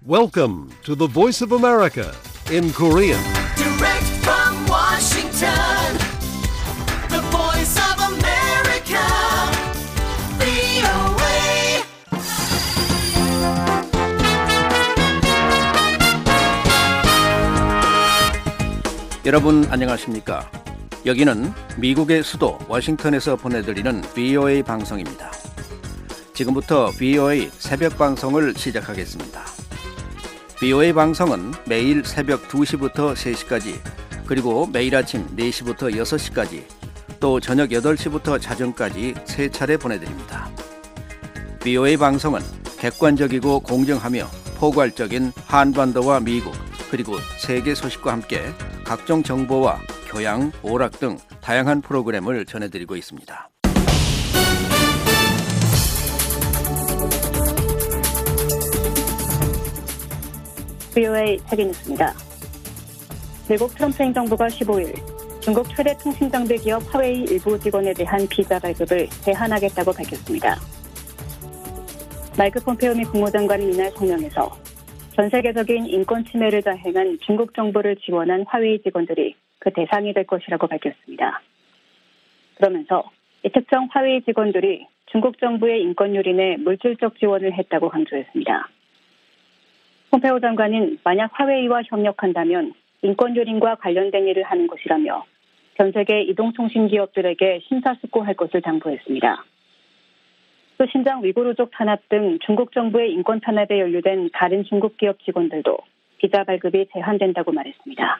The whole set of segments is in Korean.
Welcome to the Voice of America in Korean. Direct from Washington, the Voice of America, VOA. 여러분 안녕하십니까? 여기는 미국의 수도 워싱턴에서 보내드리는 VOA 방송입니다. 지금부터 VOA 새벽 방송을 시작하겠습니다. VOA 방송은 매일 새벽 2시부터 3시까지, 그리고 매일 아침 4시부터 6시까지, 또 저녁 8시부터 자정까지 3차례 보내드립니다. VOA 방송은 객관적이고 공정하며 포괄적인 한반도와 미국, 그리고 세계 소식과 함께 각종 정보와 교양, 오락 등 다양한 프로그램을 전해드리고 있습니다. VOA 책임있습니다. 미국 트럼프 행정부가 15일 중국 최대 통신장비 기업 화웨이 일부 직원에 대한 비자 발급을 제한하겠다고 밝혔습니다. 마이크 폼페오 미 국무장관은 이날 성명에서 전 세계적인 인권 침해를 자행한 중국 정부를 지원한 화웨이 직원들이 그 대상이 될 것이라고 밝혔습니다. 그러면서 이 특정 화웨이 직원들이 중국 정부의 인권 유린에 물질적 지원을 했다고 강조했습니다. 폼페오 장관은 만약 화웨이와 협력한다면 인권 유린과 관련된 일을 하는 것이라며 전 세계 이동통신 기업들에게 심사숙고할 것을 당부했습니다. 또 신장 위구르족 탄압 등 중국 정부의 인권 탄압에 연루된 다른 중국 기업 직원들도 비자 발급이 제한된다고 말했습니다.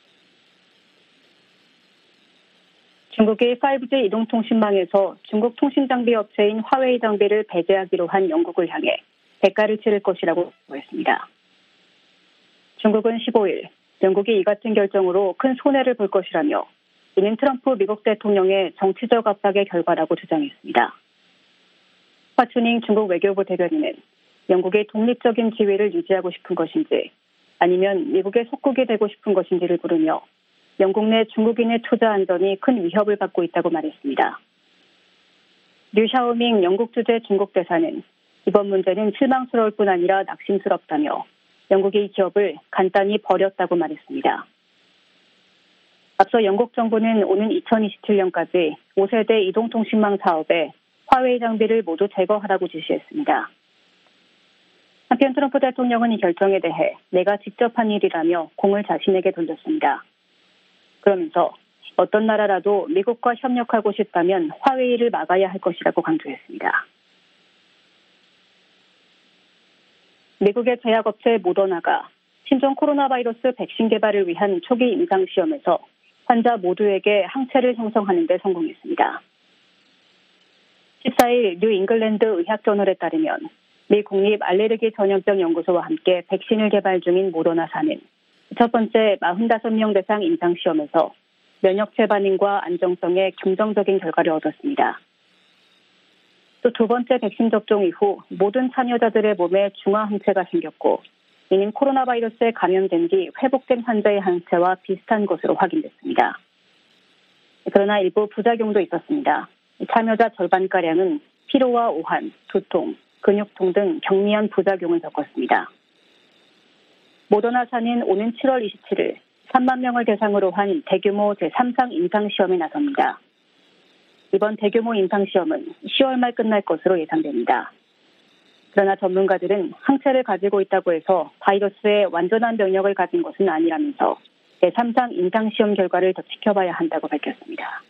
중국이 5G 이동통신망에서 중국 통신장비 업체인 화웨이 장비를 배제하기로 한 영국을 향해 대가를 치를 것이라고 했습니다. 중국은 15일 영국이 이 같은 결정으로 큰 손해를 볼 것이라며 이는 트럼프 미국 대통령의 정치적 압박의 결과라고 주장했습니다. 화춘잉 중국 외교부 대변인은 영국이 독립적인 지위를 유지하고 싶은 것인지 아니면 미국의 속국이 되고 싶은 것인지를 물으며 영국 내 중국인의 투자 안전이 큰 위협을 받고 있다고 말했습니다. 류 샤오밍 영국 주재 중국 대사는 이번 문제는 실망스러울 뿐 아니라 낙심스럽다며 영국이 이 기업을 간단히 버렸다고 말했습니다. 앞서 영국 정부는 오는 2027년까지 5세대 이동통신망 사업에 화웨이 장비를 모두 제거하라고 지시했습니다. 한편 트럼프 대통령은 이 결정에 대해 내가 직접 한 일이라며 공을 자신에게 돌렸습니다. 그러면서 어떤 나라라도 미국과 협력하고 싶다면 화웨이를 막아야 할 것이라고 강조했습니다. 미국의 제약업체 모더나가 신종 코로나 바이러스 백신 개발을 위한 초기 임상시험에서 환자 모두에게 항체를 형성하는 데 성공했습니다. 14일 뉴 잉글랜드 의학저널에 따르면 미 국립 알레르기 전염병 연구소와 함께 백신을 개발 중인 모더나사는 첫 번째 45명 대상 임상시험에서 면역체 반응과 안정성에 긍정적인 결과를 얻었습니다. 또 두 번째 백신 접종 이후 모든 참여자들의 몸에 중화 항체가 생겼고 이는 코로나 바이러스에 감염된 뒤 회복된 환자의 항체와 비슷한 것으로 확인됐습니다. 그러나 일부 부작용도 있었습니다. 참여자 절반가량은 피로와 오한, 두통, 근육통 등 경미한 부작용을 겪었습니다. 모더나사는 오는 7월 27일 3만 명을 대상으로 한 대규모 제3상 임상시험에 나섭니다. 이번 대규모 임상시험은 10월 말 끝날 것으로 예상됩니다. 그러나 전문가들은 항체를 가지고 있다고 해서 바이러스에 완전한 면역을 가진 것은 아니라면서 제3상 임상시험 결과를 더 지켜봐야 한다고 밝혔습니다.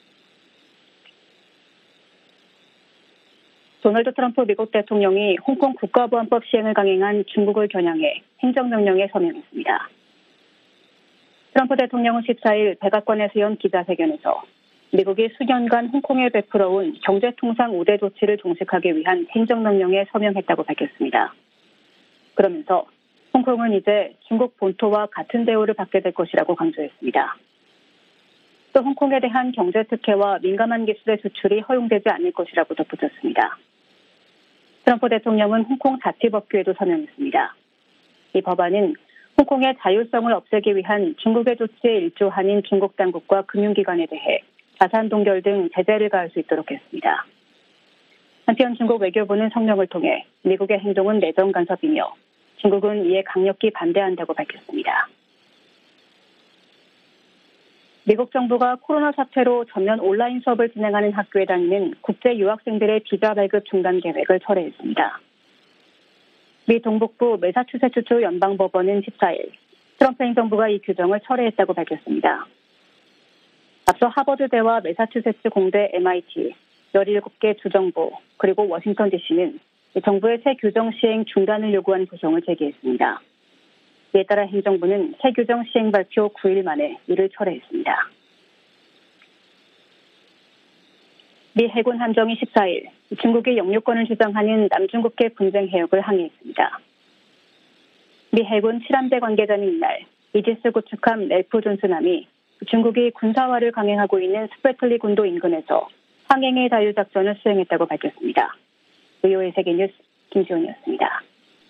도널드 트럼프 미국 대통령이 홍콩 국가보안법 시행을 강행한 중국을 겨냥해 행정명령에 서명했습니다. 트럼프 대통령은 14일 백악관에서 연 기자회견에서 미국이 수년간 홍콩에 베풀어온 경제통상 우대 조치를 종식하기 위한 행정명령에 서명했다고 밝혔습니다. 그러면서 홍콩은 이제 중국 본토와 같은 대우를 받게 될 것이라고 강조했습니다. 또 홍콩에 대한 경제특혜와 민감한 기술의 수출이 허용되지 않을 것이라고 덧붙였습니다. 트럼프 대통령은 홍콩 자치법규에도 서명했습니다. 이 법안은 홍콩의 자율성을 없애기 위한 중국의 조치에 일조하는 중국 당국과 금융기관에 대해 자산 동결 등 제재를 가할 수 있도록 했습니다. 한편 중국 외교부는 성명을 통해 미국의 행동은 내정 간섭이며 중국은 이에 강력히 반대한다고 밝혔습니다. 미국 정부가 코로나 사태로 전면 온라인 수업을 진행하는 학교에 다니는 국제 유학생들의 비자 발급 중단 계획을 철회했습니다. 미 동북부 매사추세츠주 연방법원은 14일 트럼프 행정부가 이 규정을 철회했다고 밝혔습니다. 앞서 하버드대와 매사추세츠 공대 MIT, 17개 주정부, 그리고 워싱턴 DC는 정부의 새 규정 시행 중단을 요구한 소송을 제기했습니다. 이에 따라 행정부는 새 규정 시행 발표 9일 만에 이를 철회했습니다. 미 해군 함정이 14일 중국의 영유권을 주장하는 남중국해 분쟁 해역을 항해했습니다. 미 해군 7함대 관계자는 이날 이지스 구축함 렐프 존스함이 중국이 군사화를 강행하고 있는 스프래틀리 군도 인근에서 항행의 자유작전을 수행했다고 밝혔습니다. VOA 세계뉴스 김지원이었습니다.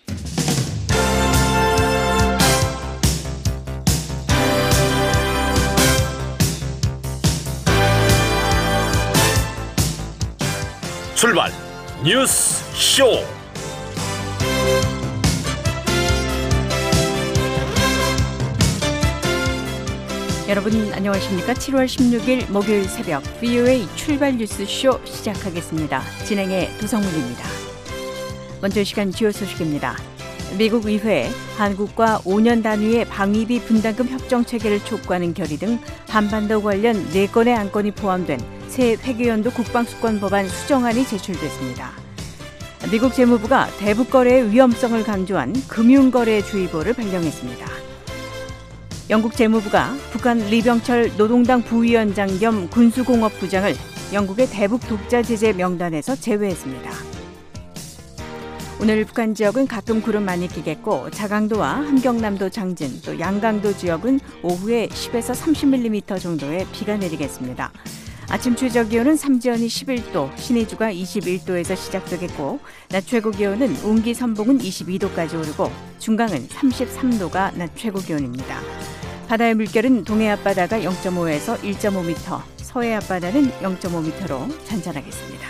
출발 뉴스 쇼. 여러분 안녕하십니까? 7월 16일 목요일 새벽 VOA 출발 뉴스 쇼 시작하겠습니다. 진행의 도성문입니다. 먼저 시간 주요 소식입니다. 미국 의회 한국과 5년 단위의 방위비 분담금 협정 체계를 촉구하는 결의 등 한반도 관련 4건의 안건이 포함된 새 회계연도 국방수권 법안 수정안이 제출됐습니다. 미국 재무부가 대북거래의 위험성을 강조한 금융거래주의보를 발령했습니다. 영국 재무부가 북한 리병철 노동당 부위원장 겸 군수공업부장을 영국의 대북 독자 제재 명단에서 제외했습니다. 오늘 북한 지역은 가끔 구름 많이 끼겠고 자강도와 함경남도 장진 또 양강도 지역은 오후에 10에서 30mm 정도의 비가 내리겠습니다. 아침 최저 기온은 삼지연이 11도, 신의주가 21도에서 시작되겠고 낮 최고 기온은 운기 선봉은 22도까지 오르고 중강은 33도가 낮 최고 기온입니다. 바다의 물결은 동해 앞바다가 0.5에서 1.5m, 서해 앞바다는 0.5m로 잔잔하겠습니다.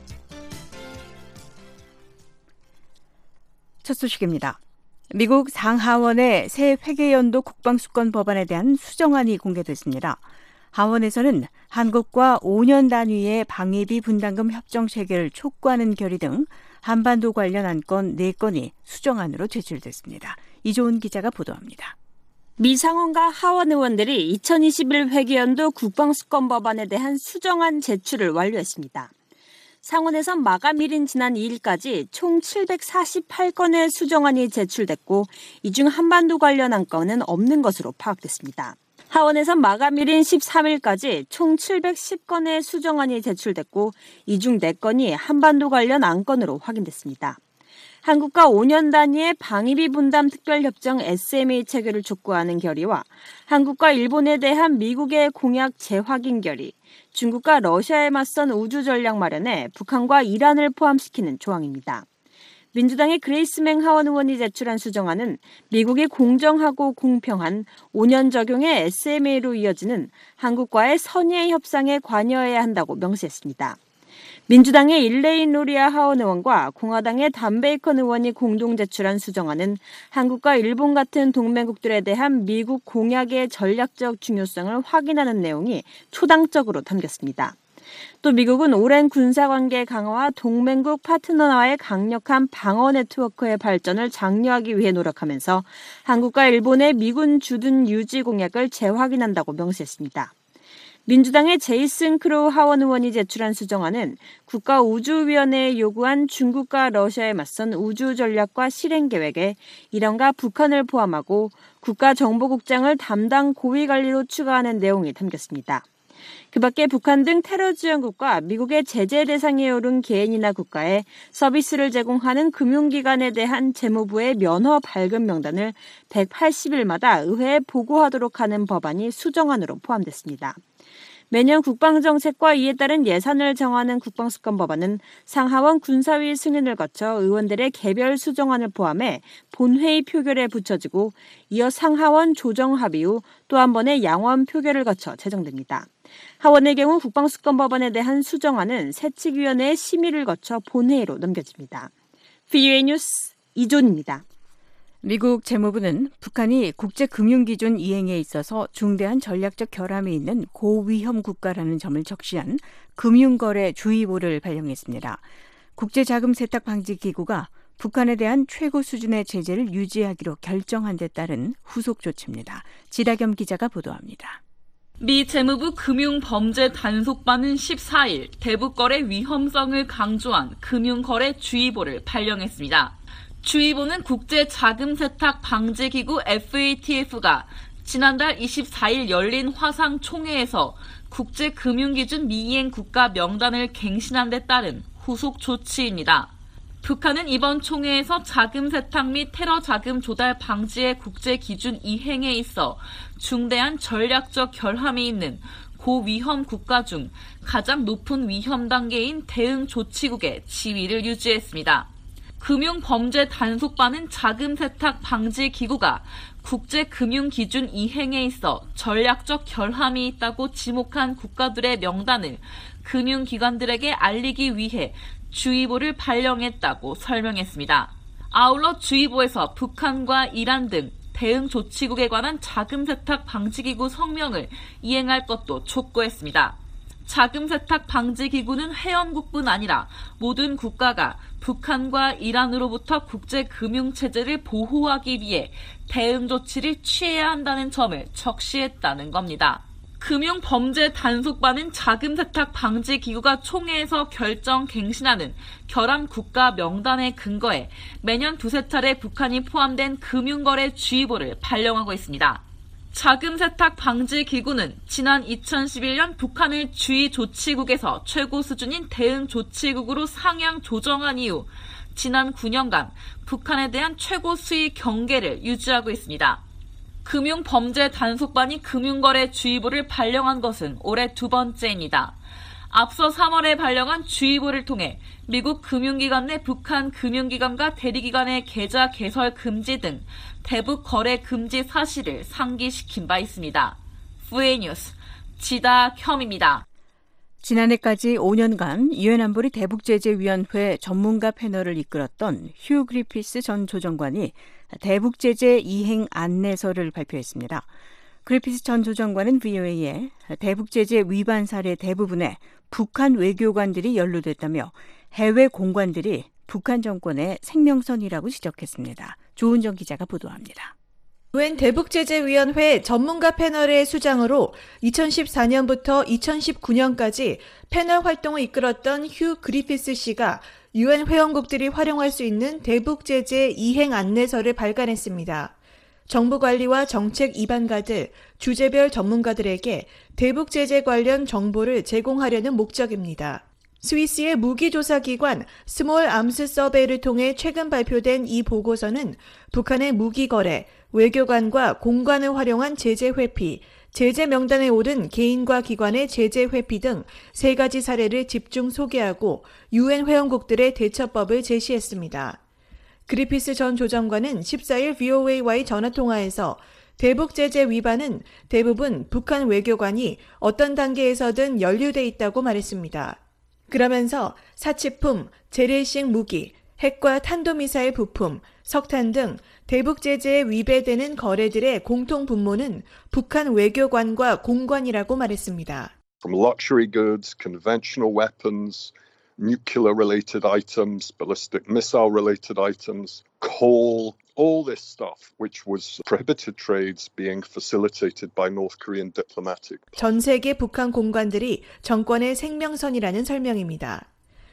첫 소식입니다. 미국 상하원의 새 회계연도 국방수권 법안에 대한 수정안이 공개됐습니다. 하원에서는 한국과 5년 단위의 방위비 분담금 협정 체계를 촉구하는 결의 등 한반도 관련 안건 4건이 수정안으로 제출됐습니다. 이조은 기자가 보도합니다. 미 상원과 하원 의원들이 2021 회계연도 국방수권 법안에 대한 수정안 제출을 완료했습니다. 상원에선 마감일인 지난 2일까지 총 748건의 수정안이 제출됐고 이 중 한반도 관련 안건은 없는 것으로 파악됐습니다. 하원에선 마감일인 13일까지 총 710건의 수정안이 제출됐고 이 중 4건이 한반도 관련 안건으로 확인됐습니다. 한국과 5년 단위의 방위비 분담 특별협정 SMA 체결을 촉구하는 결의와 한국과 일본에 대한 미국의 공약 재확인 결의, 중국과 러시아에 맞선 우주 전략 마련에 북한과 이란을 포함시키는 조항입니다. 민주당의 그레이스맹 하원 의원이 제출한 수정안은 미국이 공정하고 공평한 5년 적용의 SMA로 이어지는 한국과의 선의의 협상에 관여해야 한다고 명시했습니다. 민주당의 일레인 로리아 하원 의원과 공화당의 단 베이컨 의원이 공동 제출한 수정안은 한국과 일본 같은 동맹국들에 대한 미국 공약의 전략적 중요성을 확인하는 내용이 초당적으로 담겼습니다. 또 미국은 오랜 군사관계 강화와 동맹국 파트너와의 강력한 방어 네트워크의 발전을 장려하기 위해 노력하면서 한국과 일본의 미군 주둔 유지 공약을 재확인한다고 명시했습니다. 민주당의 제이슨 크로우 하원 의원이 제출한 수정안은 국가우주위원회에 요구한 중국과 러시아에 맞선 우주 전략과 실행 계획에 이란과 북한을 포함하고 국가정보국장을 담당 고위관리로 추가하는 내용이 담겼습니다. 그 밖에 북한 등 테러 지원국과 미국의 제재 대상에 오른 개인이나 국가에 서비스를 제공하는 금융기관에 대한 재무부의 면허 발급 명단을 180일마다 의회에 보고하도록 하는 법안이 수정안으로 포함됐습니다. 매년 국방정책과 이에 따른 예산을 정하는 국방수권 법안은 상하원 군사위 승인을 거쳐 의원들의 개별 수정안을 포함해 본회의 표결에 붙여지고 이어 상하원 조정합의 후 또 한 번의 양원 표결을 거쳐 제정됩니다. 하원의 경우 국방수권 법안에 대한 수정안은 세칙위원회의 심의를 거쳐 본회의로 넘겨집니다. VOA 뉴스 이존입니다. 미국 재무부는 북한이 국제금융기준 이행에 있어서 중대한 전략적 결함이 있는 고위험 국가라는 점을 적시한 금융거래 주의보를 발령했습니다. 국제자금세탁방지기구가 북한에 대한 최고 수준의 제재를 유지하기로 결정한 데 따른 후속 조치입니다. 지다겸 기자가 보도합니다. 미 재무부 금융범죄단속반은 14일 대북거래 위험성을 강조한 금융거래 주의보를 발령했습니다. 주의보는 국제자금세탁방지기구 FATF가 지난달 24일 열린 화상총회에서 국제금융기준 미이행 국가 명단을 갱신한 데 따른 후속 조치입니다. 북한은 이번 총회에서 자금 세탁 및 테러 자금 조달 방지의 국제 기준 이행에 있어 중대한 전략적 결함이 있는 고위험 국가 중 가장 높은 위험 단계인 대응 조치국의 지위를 유지했습니다. 금융범죄단속반은 자금 세탁 방지 기구가 국제 금융 기준 이행에 있어 전략적 결함이 있다고 지목한 국가들의 명단을 금융기관들에게 알리기 위해 주의보를 발령했다고 설명했습니다. 아울러 주의보에서 북한과 이란 등 대응 조치국에 관한 자금 세탁 방지 기구 성명을 이행할 것도 촉구했습니다. 자금 세탁 방지 기구는 회원국뿐 아니라 모든 국가가 북한과 이란으로부터 국제 금융 체제를 보호하기 위해 대응 조치를 취해야 한다는 점을 적시했다는 겁니다. 금융범죄단속반은 자금세탁 방지 기구가 총회에서 결정 갱신하는 결함 국가 명단에 근거해 매년 두세 차례 북한이 포함된 금융거래 주의보를 발령하고 있습니다. 자금세탁 방지 기구는 지난 2011년 북한을 주의 조치국에서 최고 수준인 대응 조치국으로 상향 조정한 이후 지난 9년간 북한에 대한 최고 수위 경계를 유지하고 있습니다. 금융범죄단속반이 금융거래 주의보를 발령한 것은 올해 두 번째입니다. 앞서 3월에 발령한 주의보를 통해 미국 금융기관 내 북한 금융기관과 대리기관의 계좌 개설 금지 등 대북 거래 금지 사실을 상기시킨 바 있습니다. VA 뉴스 지다겸입니다. 지난해까지 5년간 유엔 안보리 대북제재위원회 전문가 패널을 이끌었던 휴 그리피스 전 조정관이 대북제재 이행 안내서를 발표했습니다. 그리피스 전 조정관은 VOA에 대북제재 위반 사례 대부분에 북한 외교관들이 연루됐다며 해외 공관들이 북한 정권의 생명선이라고 지적했습니다. 조은정 기자가 보도합니다. 유엔 대북제재위원회 전문가 패널의 수장으로 2014년부터 2019년까지 패널 활동을 이끌었던 휴 그리피스 씨가 유엔 회원국들이 활용할 수 있는 대북제재 이행 안내서를 발간했습니다. 정부 관리와 정책 입안가들, 주제별 전문가들에게 대북제재 관련 정보를 제공하려는 목적입니다. 스위스의 무기조사기관 스몰 암스 서베이를 통해 최근 발표된 이 보고서는 북한의 무기거래, 외교관과 공관을 활용한 제재 회피, 제재 명단에 오른 개인과 기관의 제재 회피 등 3가지 사례를 집중 소개하고 유엔 회원국들의 대처법을 제시했습니다. 그리피스 전 조정관은 14일 VOA와의 전화통화에서 대북제재 위반은 대부분 북한 외교관이 어떤 단계에서든 연루돼 있다고 말했습니다. 그러면서 사치품, 재래식 무기, 핵과 탄도미사일 부품, 석탄 등 대북제재에 위배되는 거래들의 공통 분모는 북한 외교관과 공관이라고 말했습니다. From luxury goods, conventional weapons, nuclear-related items, ballistic missile-related items, coal, all this stuff, which was prohibited trades being facilitated by North Korean diplomatic. 전 세계 북한 공관들이 정권의 생명선이라는 설명입니다.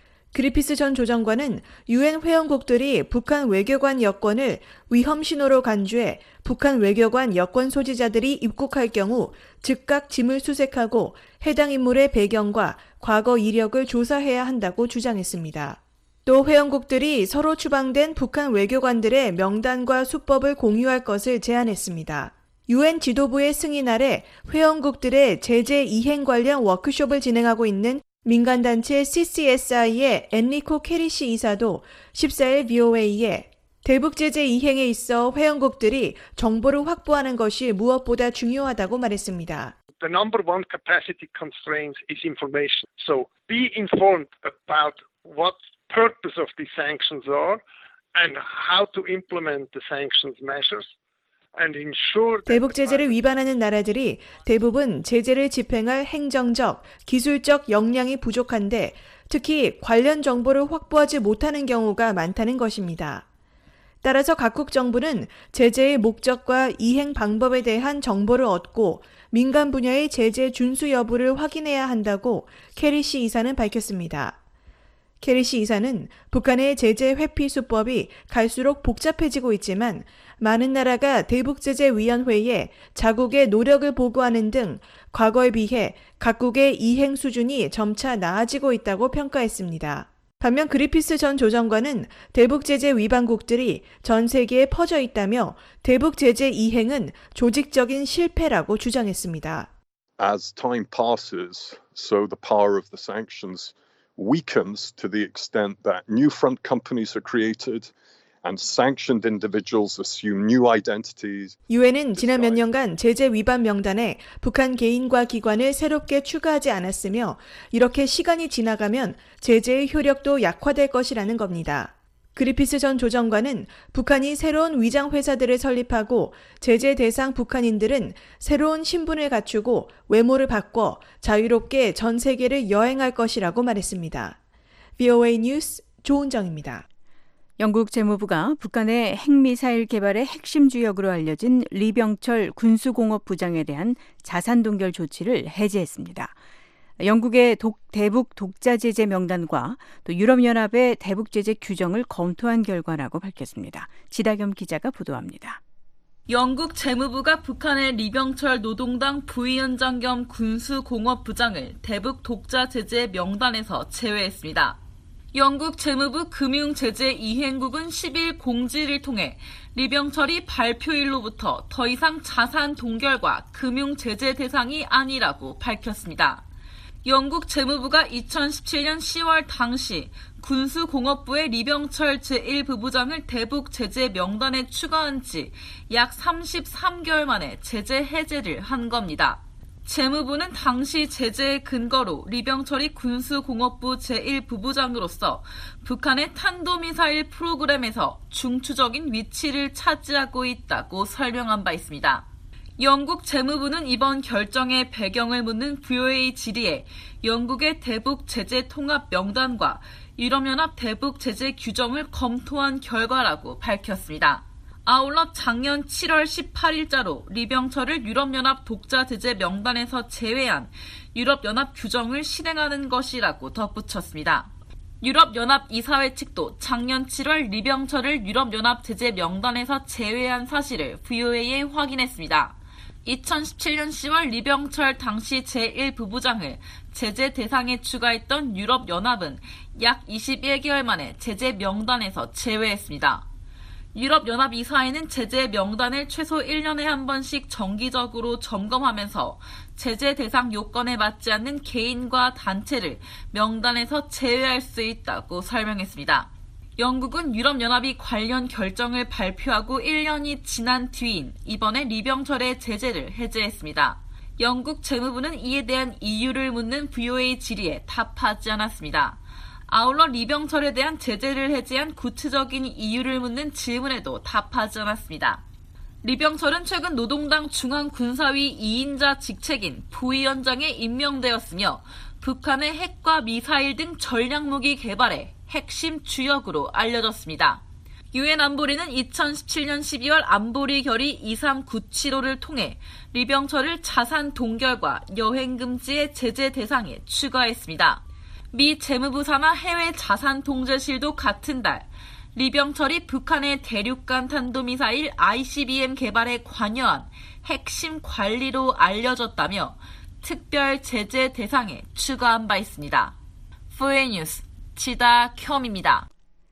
그리피스 전 조정관은 유엔 회원국들이 북한 외교관 여권을 위험 신호로 간주해 북한 외교관 여권 소지자들이 입국할 경우 즉각 짐을 수색하고 해당 인물의 배경과 과거 이력을 조사해야 한다고 주장했습니다. 또 회원국들이 서로 추방된 북한 외교관들의 명단과 수법을 공유할 것을 제안했습니다. 유엔 지도부의 승인 아래 회원국들의 제재 이행 관련 워크숍을 진행하고 있는 민간단체 CCSI의 엔리코 케리시 이사도 14일 VOA에 대북제재 이행에 있어 회원국들이 정보를 확보하는 것이 무엇보다 중요하다고 말했습니다. The number one capacity constraint is information. So be informed about what purpose of these sanctions are and how to implement the sanctions measures. 대북 제재를 위반하는 나라들이 대부분 제재를 집행할 행정적, 기술적 역량이 부족한데 특히 관련 정보를 확보하지 못하는 경우가 많다는 것입니다. 따라서 각국 정부는 제재의 목적과 이행 방법에 대한 정보를 얻고 민간 분야의 제재 준수 여부를 확인해야 한다고 캐리 씨 이사는 밝혔습니다. 캐리 씨 이사는 북한의 제재 회피 수법이 갈수록 복잡해지고 있지만 많은 나라가 대북제재위원회에 자국의 노력을 보고하는 등 과거에 비해 각국의 이행 수준이 점차 나아지고 있다고 평가했습니다. 반면 그리피스 전 조정관은 대북제재 위반국들이 전 세계에 퍼져 있다며 대북제재 이행은 조직적인 실패라고 주장했습니다. As time passes, so the power of the sanctions weakens to the extent that new front companies are created and sanctioned individuals assume new identities. 유엔은 지난 몇 년간 제재 위반 명단에 북한 개인과 기관을 새롭게 추가하지 않았으며 이렇게 시간이 지나가면 제재의 효력도 약화될 것이라는 겁니다. 그리피스 전 조정관은 북한이 새로운 위장 회사들을 설립하고 제재 대상 북한인들은 새로운 신분을 갖추고 외모를 바꿔 자유롭게 전 세계를 여행할 것이라고 말했습니다. VOA 뉴스 조은정입니다. 영국 재무부가 북한의 핵미사일 개발의 핵심 주역으로 알려진 리병철 군수공업부장에 대한 자산 동결 조치를 해제했습니다. 영국의 대북 독자 제재 명단과 또 유럽연합의 대북 제재 규정을 검토한 결과라고 밝혔습니다. 지다겸 기자가 보도합니다. 영국 재무부가 북한의 리병철 노동당 부위원장 겸 군수공업부장을 대북 독자 제재 명단에서 제외했습니다. 영국 재무부 금융제재이행국은 10일 공지를 통해 리병철이 발표일로부터 더 이상 자산 동결과 금융제재 대상이 아니라고 밝혔습니다. 영국 재무부가 2017년 10월 당시 군수공업부의 리병철 제1부부장을 대북 제재 명단에 추가한 지 약 33개월 만에 제재 해제를 한 겁니다. 재무부는 당시 제재의 근거로 리병철이 군수공업부 제1부부장으로서 북한의 탄도미사일 프로그램에서 중추적인 위치를 차지하고 있다고 설명한 바 있습니다. 영국 재무부는 이번 결정의 배경을 묻는 VOA 질의에 영국의 대북 제재 통합 명단과 유럽연합 대북 제재 규정을 검토한 결과라고 밝혔습니다. 아울러 작년 7월 18일자로 리병철을 유럽연합 독자 제재 명단에서 제외한 유럽연합 규정을 실행하는 것이라고 덧붙였습니다. 유럽연합 이사회 측도 작년 7월 리병철을 유럽연합 제재 명단에서 제외한 사실을 VOA에 확인했습니다. 2017년 10월 리병철 당시 제1부부장을 제재 대상에 추가했던 유럽연합은 약 21개월 만에 제재 명단에서 제외했습니다. 유럽연합 이사회는 제재 명단을 최소 1년에 한 번씩 정기적으로 점검하면서 제재 대상 요건에 맞지 않는 개인과 단체를 명단에서 제외할 수 있다고 설명했습니다. 영국은 유럽연합이 관련 결정을 발표하고 1년이 지난 뒤인 이번에 리병철의 제재를 해제했습니다. 영국 재무부는 이에 대한 이유를 묻는 VOA 질의에 답하지 않았습니다. 아울러 리병철에 대한 제재를 해제한 구체적인 이유를 묻는 질문에도 답하지 않았습니다. 리병철은 최근 노동당 중앙군사위 2인자 직책인 부위원장에 임명되었으며 북한의 핵과 미사일 등 전략무기 개발에 핵심 주역으로 알려졌습니다. 유엔 안보리는 2017년 12월 안보리 결의 23975를 통해 리병철을 자산 동결과 여행 금지의 제재 대상에 추가했습니다. 미 재무부 산하 해외 자산 통제실도 같은 달 리병철이 북한의 대륙간 탄도미사일 ICBM 개발에 관여한 핵심 관리로 알려졌다며 특별 제재 대상에 추가한 바 있습니다. VOA 뉴스 지다켬입니다.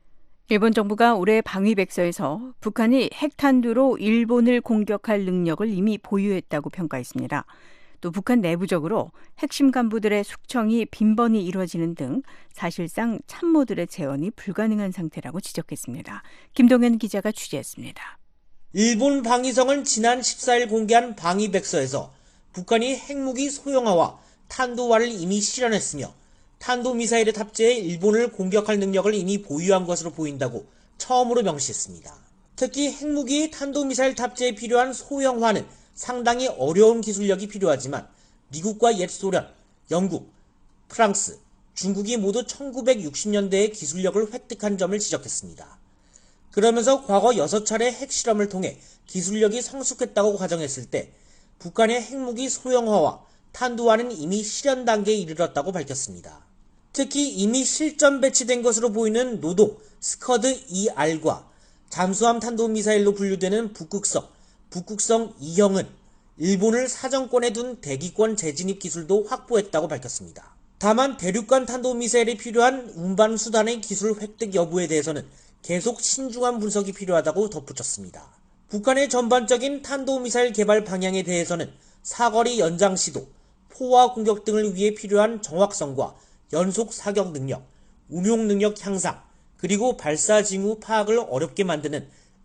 일본 정부가 올해 방위백서에서 북한이 핵탄두로 일본을 공격할 능력을 이미 보유했다고 평가했습니다. 또 북한 내부적으로 핵심 간부들의 숙청이 빈번히 이루어지는 등 사실상 참모들의 재원이 불가능한 상태라고 지적했습니다. 김동현 기자가 취재했습니다. 일본 방위성은 지난 14일 공개한 방위백서에서 북한이 핵무기 소형화와 탄도화를 이미 실현했으며 탄도미사일에 탑재해 일본을 공격할 능력을 이미 보유한 것으로 보인다고 처음으로 명시했습니다. 특히 핵무기 탄도미사일 탑재에 필요한 소형화는 상당히 어려운 기술력이 필요하지만 미국과 옛 소련, 영국, 프랑스, 중국이 모두 1960년대에 기술력을 획득한 점을 지적했습니다. 그러면서 과거 6차례 핵실험을 통해 기술력이 성숙했다고 가정했을 때 북한의 핵무기 소형화와 탄두화는 이미 실현 단계에 이르렀다고 밝혔습니다. 특히 이미 실전 배치된 것으로 보이는 노동 스커드 2R과 잠수함 탄도미사일로 분류되는 북극성 2형은 일본을 사정권에 둔 대기권 재진입 기술도 확보했다고 밝혔습니다. 다만 대륙간 탄도미사일에 필요한 운반 수단의 기술 획득 여부에 대해서는 계속 신중한 분석이 필요하다고 덧붙였습니다. 북한의 전반적인 탄도미사일 개발 방향에 대해서는 사거리 연장 시도, 포화 공격 등을 위해 필요한 정확성과 연속 사격 능력, 운용 능력 향상, 그리고 발사 징후 파악을 어렵게 만드는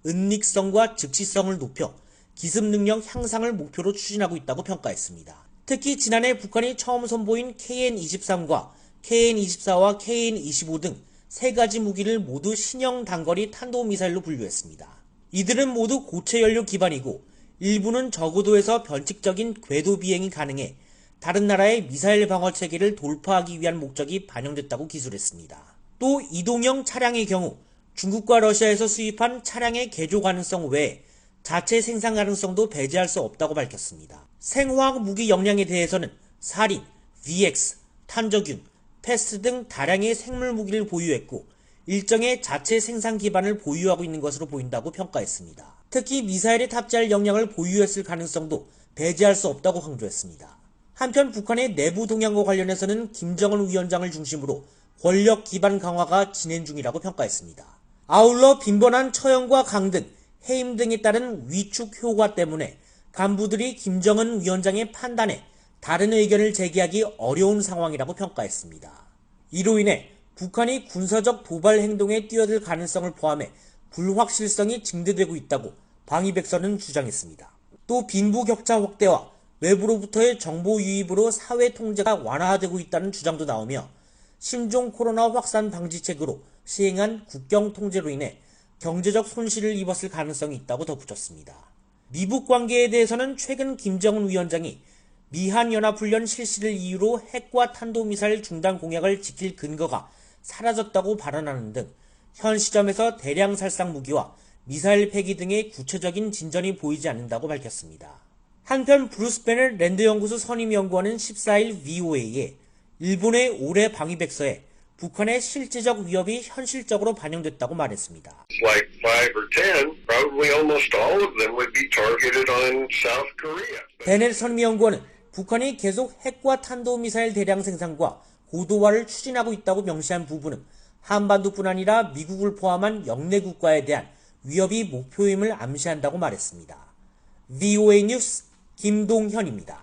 은닉성과 즉시성을 높여 기습 능력 향상을 목표로 추진하고 있다고 평가했습니다. 특히 지난해 북한이 처음 선보인 KN-23과 KN-24와 KN-25 등 3가지 무기를 모두 신형 단거리 탄도미사일로 분류했습니다. 이들은 모두 고체 연료 기반이고 일부는 저고도에서 변칙적인 궤도 비행이 가능해 다른 나라의 미사일 방어 체계를 돌파하기 위한 목적이 반영됐다고 기술했습니다. 또 이동형 차량의 경우 중국과 러시아에서 수입한 차량의 개조 가능성 외에 자체 생산 가능성도 배제할 수 없다고 밝혔습니다. 생화학 무기 역량에 대해서는 사린, VX, 탄저균, 패스트 등 다량의 생물 무기를 보유했고 일정의 자체 생산 기반을 보유하고 있는 것으로 보인다고 평가했습니다. 특히 미사일에 탑재할 역량을 보유했을 가능성도 배제할 수 없다고 강조했습니다. 한편 북한의 내부 동향과 관련해서는 김정은 위원장을 중심으로 권력 기반 강화가 진행 중이라고 평가했습니다. 아울러 빈번한 처형과 강등, 해임 등에 따른 위축 효과 때문에 간부들이 김정은 위원장의 판단에 다른 의견을 제기하기 어려운 상황이라고 평가했습니다. 이로 인해 북한이 군사적 도발 행동에 뛰어들 가능성을 포함해 불확실성이 증대되고 있다고 방위백서는 주장했습니다. 또 빈부격차 확대와 외부로부터의 정보 유입으로 사회 통제가 완화되고 있다는 주장도 나오며 신종 코로나 확산 방지책으로 시행한 국경 통제로 인해 경제적 손실을 입었을 가능성이 있다고 덧붙였습니다. 미북 관계에 대해서는 최근 김정은 위원장이 미한연합훈련 실시를 이유로 핵과 탄도미사일 중단 공약을 지킬 근거가 사라졌다고 발언하는 등 현 시점에서 대량 살상 무기와 미사일 폐기 등의 구체적인 진전이 보이지 않는다고 밝혔습니다. 한편 브루스 베넬 랜드연구소 선임연구원은 14일 VOA에 일본의 올해 방위백서에 북한의 실제적 위협이 현실적으로 반영됐다고 말했습니다. Like 5 or 10, probably almost all of them would be targeted on South Korea. 베넬 선임연구원은 북한이 계속 핵과 탄도미사일 대량 생산과 고도화를 추진하고 있다고 명시한 부분은 한반도뿐 아니라 미국을 포함한 영내 국가에 대한 위협이 목표임을 암시한다고 말했습니다. VOA 뉴스 김동현입니다.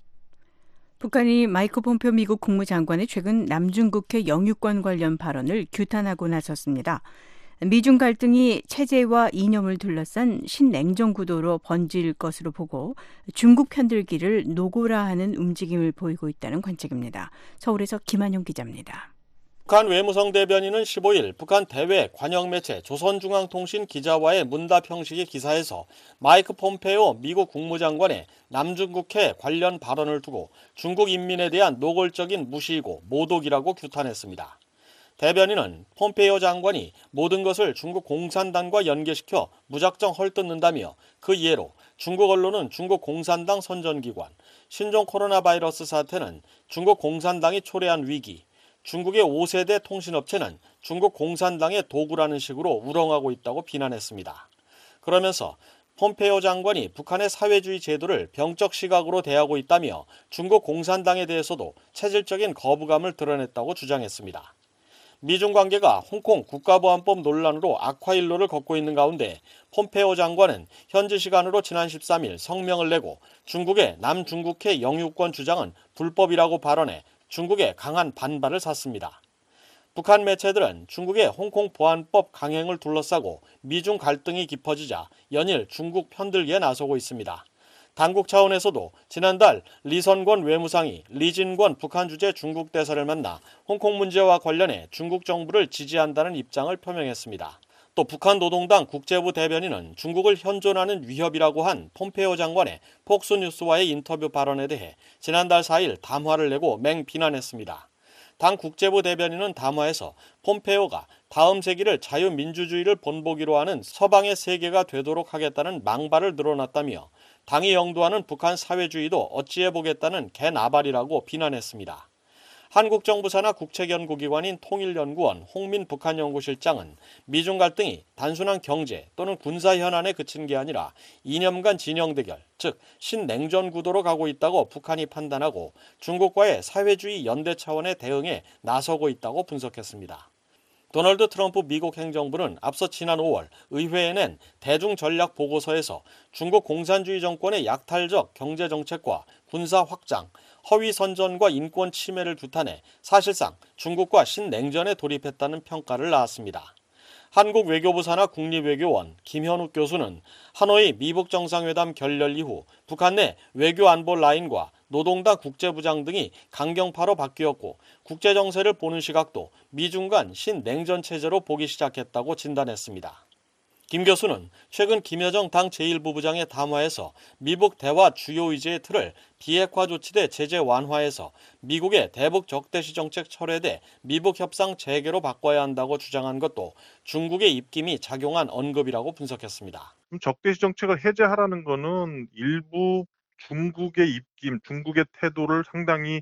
북한이 마이크 폼페오 미국 국무장관의 최근 남중국해 영유권 관련 발언을 규탄하고 나섰습니다. 미중 갈등이 체제와 이념을 둘러싼 신냉전 구도로 번질 것으로 보고 중국 편들기를 노골화하는 움직임을 보이고 있다는 관측입니다. 서울에서 김한용 기자입니다. 북한 외무성 대변인은 15일 북한 대외 관영 매체 조선중앙통신 기자와의 문답 형식의 기사에서 마이크 폼페오 미국 국무장관의 남중국해 관련 발언을 두고 중국 인민에 대한 노골적인 무시이고 모독이라고 규탄했습니다. 대변인은 폼페이오 장관이 모든 것을 중국 공산당과 연계시켜 무작정 헐뜯는다며 그 예로 중국 언론은 중국 공산당 선전기관, 신종 코로나 바이러스 사태는 중국 공산당이 초래한 위기, 중국의 5세대 통신업체는 중국 공산당의 도구라는 식으로 우롱하고 있다고 비난했습니다. 그러면서 폼페이오 장관이 북한의 사회주의 제도를 병적 시각으로 대하고 있다며 중국 공산당에 대해서도 체질적인 거부감을 드러냈다고 주장했습니다. 미중 관계가 홍콩 국가보안법 논란으로 악화일로를 걷고 있는 가운데 폼페이오 장관은 현지 시간으로 지난 13일 성명을 내고 중국의 남중국해 영유권 주장은 불법이라고 발언해 중국의 강한 반발을 샀습니다. 북한 매체들은 중국의 홍콩 보안법 강행을 둘러싸고 미중 갈등이 깊어지자 연일 중국 편들기에 나서고 있습니다. 당국 차원에서도 지난달 리선권 외무상이 리진권 북한 주재 중국 대사를 만나 홍콩 문제와 관련해 중국 정부를 지지한다는 입장을 표명했습니다. 또 북한 노동당 국제부 대변인은 중국을 현존하는 위협이라고 한 폼페이오 장관의 폭스뉴스와의 인터뷰 발언에 대해 지난달 4일 담화를 내고 맹비난했습니다. 당 국제부 대변인은 담화에서 폼페이오가 다음 세기를 자유민주주의를 본보기로 하는 서방의 세계가 되도록 하겠다는 망발을 늘어놨다며 당이 영도하는 북한 사회주의도 어찌해보겠다는 개나발이라고 비난했습니다. 한국 정부 산하 국책연구기관인 통일연구원 홍민 북한연구실장은 미중 갈등이 단순한 경제 또는 군사 현안에 그친 게 아니라 이념간 진영 대결, 즉 신냉전 구도로 가고 있다고 북한이 판단하고 중국과의 사회주의 연대 차원의 대응에 나서고 있다고 분석했습니다. 도널드 트럼프 미국 행정부는 앞서 지난 5월 의회에 낸 대중 전략 보고서에서 중국 공산주의 정권의 약탈적 경제 정책과 군사 확장, 허위 선전과 인권 침해를 규탄해 사실상 중국과 신냉전에 돌입했다는 평가를 낳았습니다. 한국 외교부 산하 국립외교원 김현욱 교수는 하노이 미북 정상회담 결렬 이후 북한 내 외교 안보 라인과 노동당 국제부장 등이 강경파로 바뀌었고 국제정세를 보는 시각도 미중 간 신냉전 체제로 보기 시작했다고 진단했습니다. 김 교수는 최근 김여정 당 제1부부장의 담화에서 미북 대화 주요 의제의 틀을 비핵화 조치 대 제재 완화에서 미국의 대북 적대시 정책 철회돼 미북 협상 재개로 바꿔야 한다고 주장한 것도 중국의 입김이 작용한 언급이라고 분석했습니다. 적대시 정책을 해제하라는 것은 일부 중국의 입김, 중국의 태도를 상당히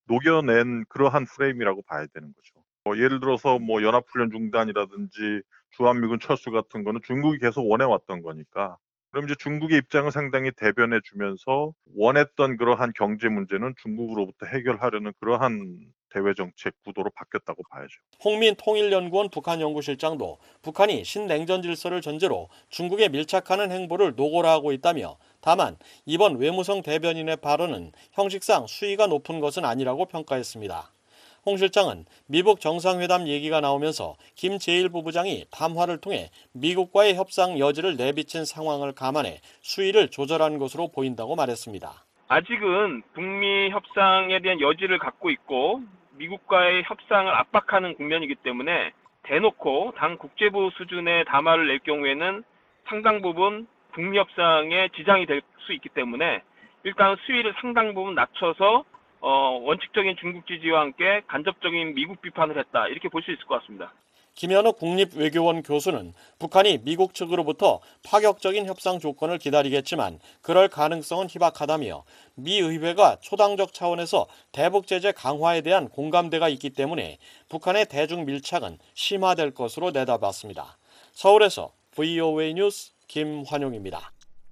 녹여낸 그러한 프레임이라고 봐야 되는 거죠. 예를 들어서 연합훈련 중단이라든지 주한미군 철수 같은 거는 중국이 계속 원해왔던 거니까 그럼 이제 중국의 입장을 상당히 대변해 주면서 원했던 그러한 경제 문제는 중국으로부터 해결하려는 그러한 대외정책 구도로 바뀌었다고 봐야죠. 홍민 통일연구원 북한연구실장도 북한이 신냉전 질서를 전제로 중국에 밀착하는 행보를 노골화하고 있다며 다만 이번 외무성 대변인의 발언은 형식상 수위가 높은 것은 아니라고 평가했습니다. 홍 실장은 미북 정상회담 얘기가 나오면서 김 제1부부장이 담화를 통해 미국과의 협상 여지를 내비친 상황을 감안해 수위를 조절한 것으로 보인다고 말했습니다. 아직은 북미 협상에 대한 여지를 갖고 있고 미국과의 협상을 압박하는 국면이기 때문에 대놓고 당 국제부 수준의 담화를 낼 경우에는 상당 부분 북미 협상에 지장이 될 수 있기 때문에 일단 수위를 상당 부분 낮춰서 원칙적인 중국 지지와 함께 간접적인 미국 비판을 했다 이렇게 볼 수 있을 것 같습니다. 김현욱 국립외교원 교수는 북한이 미국 측으로부터 파격적인 협상 조건을 기다리겠지만 그럴 가능성은 희박하다며 미 의회가 초당적 차원에서 대북 제재 강화에 대한 공감대가 있기 때문에 북한의 대중 밀착은 심화될 것으로 내다봤습니다. 서울에서 VOA 뉴스 김환용입니다.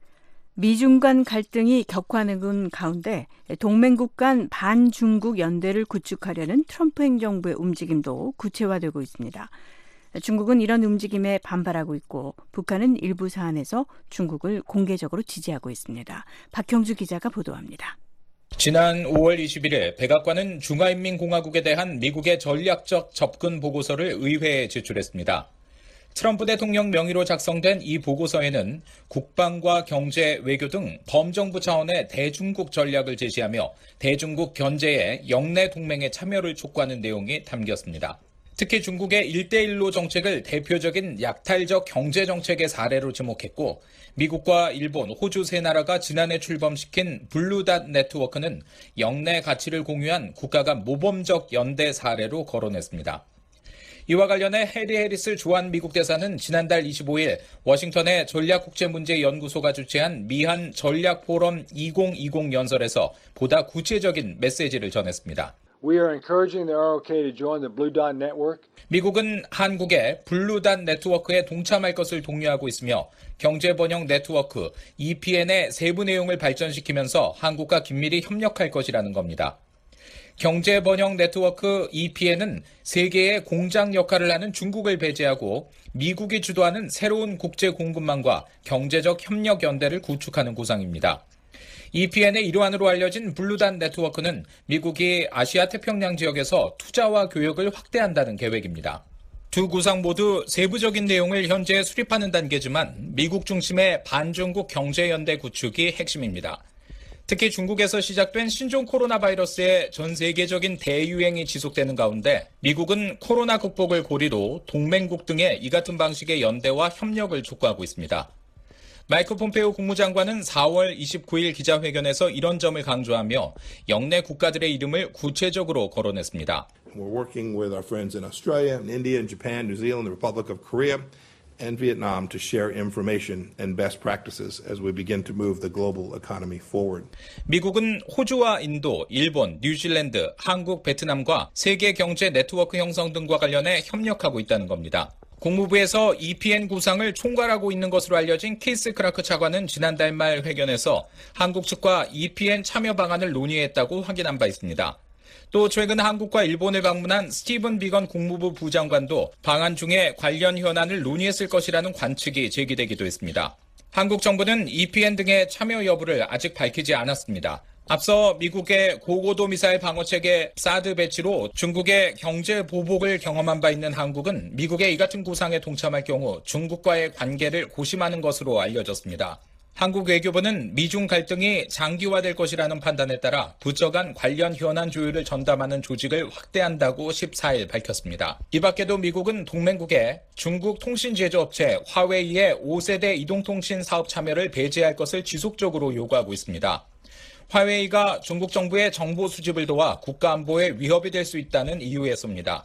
미중 간 갈등이 격화하는 가운데 동맹국 간 반중국 연대를 구축하려는 트럼프 행정부의 움직임도 구체화되고 있습니다. 중국은 이런 움직임에 반발하고 있고 북한은 일부 사안에서 중국을 공개적으로 지지하고 있습니다. 박형주 기자가 보도합니다. 지난 5월 21일 백악관은 중화인민공화국에 대한 미국의 전략적 접근 보고서를 의회에 제출했습니다. 트럼프 대통령 명의로 작성된 이 보고서에는 국방과 경제, 외교 등 범정부 차원의 대중국 전략을 제시하며 대중국 견제에 영내 동맹에 참여를 촉구하는 내용이 담겼습니다. 특히 중국의 1대1로 정책을 대표적인 약탈적 경제 정책의 사례로 지목했고 미국과 일본, 호주 세 나라가 지난해 출범시킨 블루닷 네트워크는 영내 가치를 공유한 국가 간 모범적 연대 사례로 거론했습니다. 이와 관련해 해리 해리스 주한 미국 대사는 지난달 25일 워싱턴의 전략국제문제연구소가 주최한 미한 전략포럼 2020 연설에서 보다 구체적인 메시지를 전했습니다. We are encouraging the ROK to join the Blue Dot Network. 미국은 한국의 블루닷 네트워크에 동참할 것을 독려하고 있으며 경제번영 네트워크 EPN의 세부 내용을 발전시키면서 한국과 긴밀히 협력할 것이라는 겁니다. 경제번영 네트워크 EPN은 세계의 공장 역할을 하는 중국을 배제하고 미국이 주도하는 새로운 국제 공급망과 경제적 협력 연대를 구축하는 구상입니다. EPN의 일환으로 알려진 블루닷 네트워크는 미국이 아시아 태평양 지역에서 투자와 교역을 확대한다는 계획입니다. 두 구상 모두 세부적인 내용을 현재 수립하는 단계지만 미국 중심의 반중국 경제연대 구축이 핵심입니다. 특히 중국에서 시작된 신종 코로나 바이러스의 전 세계적인 대유행이 지속되는 가운데 미국은 코로나 극복을 고리로 동맹국 등의 이 같은 방식의 연대와 협력을 촉구하고 있습니다. 마이크 폼페오 국무장관은 4월 29일 기자회견에서 이런 점을 강조하며 영내 국가들의 이름을 구체적으로 거론했습니다. We're working with our friends in Australia, and India, and Japan, New Zealand, the Republic of Korea, and Vietnam to share information and best practices as we begin to move the global economy forward. 미국은 호주와 인도, 일본, 뉴질랜드, 한국, 베트남과 세계 경제 네트워크 형성 등과 관련해 협력하고 있다는 겁니다. 국무부에서 EPN 구상을 총괄하고 있는 것으로 알려진 키스 크라크 차관은 지난달 말 회견에서 한국 측과 EPN 참여 방안을 논의했다고 확인한 바 있습니다. 또 최근 한국과 일본을 방문한 스티븐 비건 국무부 부장관도 방안 중에 관련 현안을 논의했을 것이라는 관측이 제기되기도 했습니다. 한국 정부는 EPN 등의 참여 여부를 아직 밝히지 않았습니다. 앞서 미국의 고고도 미사일 방어체계 사드 배치로 중국의 경제 보복을 경험한 바 있는 한국은 미국의 이 같은 구상에 동참할 경우 중국과의 관계를 고심하는 것으로 알려졌습니다. 한국 외교부는 미중 갈등이 장기화될 것이라는 판단에 따라 부처 간 관련 현안 조율을 전담하는 조직을 확대한다고 14일 밝혔습니다. 이 밖에도 미국은 동맹국에 중국 통신 제조업체 화웨이의 5세대 이동통신 사업 참여를 배제할 것을 지속적으로 요구하고 있습니다. 화웨이가 중국 정부의 정보 수집을 도와 국가 안보에 위협이 될 수 있다는 이유에서입니다.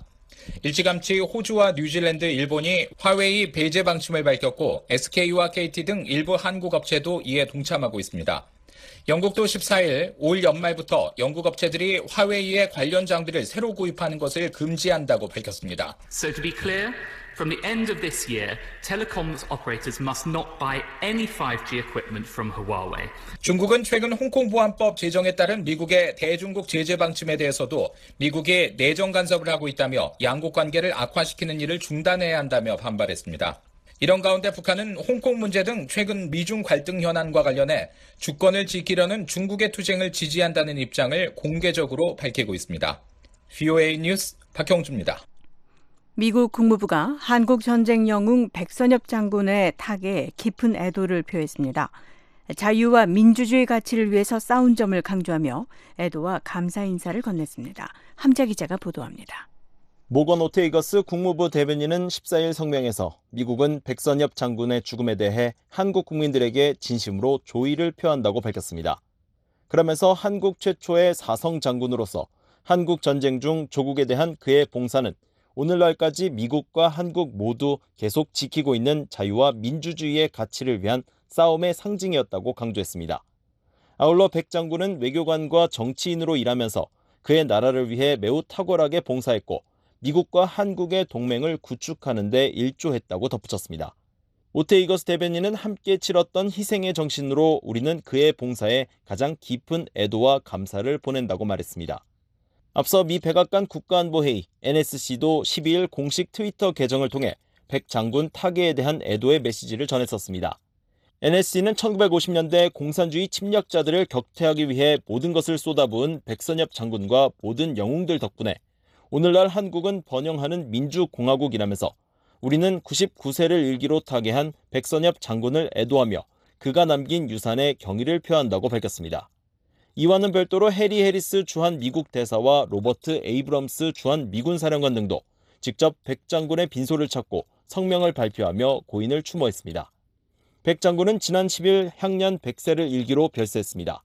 일찌감치 호주와 뉴질랜드, 일본이 화웨이 배제 방침을 밝혔고 SK와 KT 등 일부 한국 업체도 이에 동참하고 있습니다. 영국도 14일 올 연말부터 영국 업체들이 화웨이의 관련 장비를 새로 구입하는 것을 금지한다고 밝혔습니다. So to be clear, from the end of this year, telecoms operators must not buy any 5G equipment from Huawei. 중국은 최근 홍콩 보안법 제정에 따른 미국의 대중국 제재 방침에 대해서도 미국이 내정 간섭을 하고 있다며 양국 관계를 악화시키는 일을 중단해야 한다며 반발했습니다. 이런 가운데 북한은 홍콩 문제 등 최근 미중 갈등 현안과 관련해 주권을 지키려는 중국의 투쟁을 지지한다는 입장을 공개적으로 밝히고 있습니다. VOA 뉴스 박형주입니다. 미국 국무부가 한국 전쟁 영웅 백선엽 장군의 타계에 깊은 애도를 표했습니다. 자유와 민주주의 가치를 위해서 싸운 점을 강조하며 애도와 감사 인사를 건넸습니다. 함자 기자가 보도합니다. 모건 오테이거스 국무부 대변인은 14일 성명에서 미국은 백선엽 장군의 죽음에 대해 한국 국민들에게 진심으로 조의를 표한다고 밝혔습니다. 그러면서 한국 최초의 사성 장군으로서 한국 전쟁 중 조국에 대한 그의 봉사는 오늘날까지 미국과 한국 모두 계속 지키고 있는 자유와 민주주의의 가치를 위한 싸움의 상징이었다고 강조했습니다. 아울러 백 장군은 외교관과 정치인으로 일하면서 그의 나라를 위해 매우 탁월하게 봉사했고 미국과 한국의 동맹을 구축하는 데 일조했다고 덧붙였습니다. 오테이거스 대변인은 함께 치렀던 희생의 정신으로 우리는 그의 봉사에 가장 깊은 애도와 감사를 보낸다고 말했습니다. 앞서 미 백악관 국가안보회의 NSC도 12일 공식 트위터 계정을 통해 백 장군 타계에 대한 애도의 메시지를 전했었습니다. NSC는 1950년대 공산주의 침략자들을 격퇴하기 위해 모든 것을 쏟아부은 백선엽 장군과 모든 영웅들 덕분에 오늘날 한국은 번영하는 민주공화국이라면서 우리는 99세를 일기로 타계한 백선엽 장군을 애도하며 그가 남긴 유산에 경의를 표한다고 밝혔습니다. 이와는 별도로 해리 해리스 주한 미국 대사와 로버트 에이브럼스 주한 미군 사령관 등도 직접 백 장군의 빈소를 찾고 성명을 발표하며 고인을 추모했습니다. 백 장군은 지난 10일 향년 100세를 일기로 별세했습니다.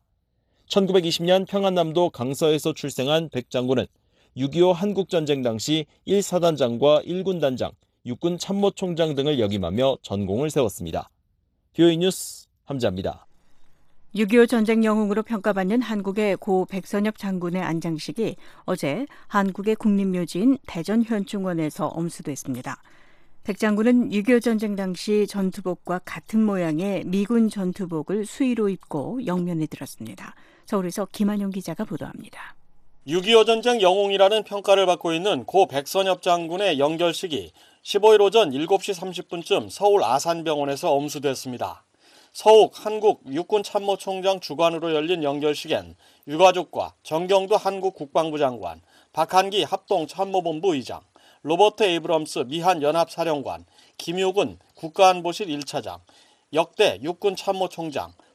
1920년 평안남도 강서에서 출생한 백 장군은 6.25 한국전쟁 당시 1사단장과 1군단장, 육군 참모총장 등을 역임하며 전공을 세웠습니다. VOA 뉴스 함자입니다. 6.25 전쟁 영웅으로 평가받는 한국의 고 백선엽 장군의 안장식이 어제 한국의 국립묘지인 대전현충원에서 엄수됐습니다. 백 장군은 6.25 전쟁 당시 전투복과 같은 모양의 미군 전투복을 수의로 입고 영면에 들었습니다. 서울에서 김한용 기자가 보도합니다. 6.25 전쟁 영웅이라는 평가를 받고 있는 고 백선엽 장군의 영결식이 15일 오전 7시 30분쯤 서울 아산병원에서 엄수됐습니다. 서욱 한국 육군 참모총장 주관으로 열린 영결식엔 유가족과 정경도 한국 국방부 장관, 박한기 합동참모본부 의장, 로버트 에이브럼스 미한 연합사령관, 김효근 국가안보실 1차장, 역대 육군 참모총장,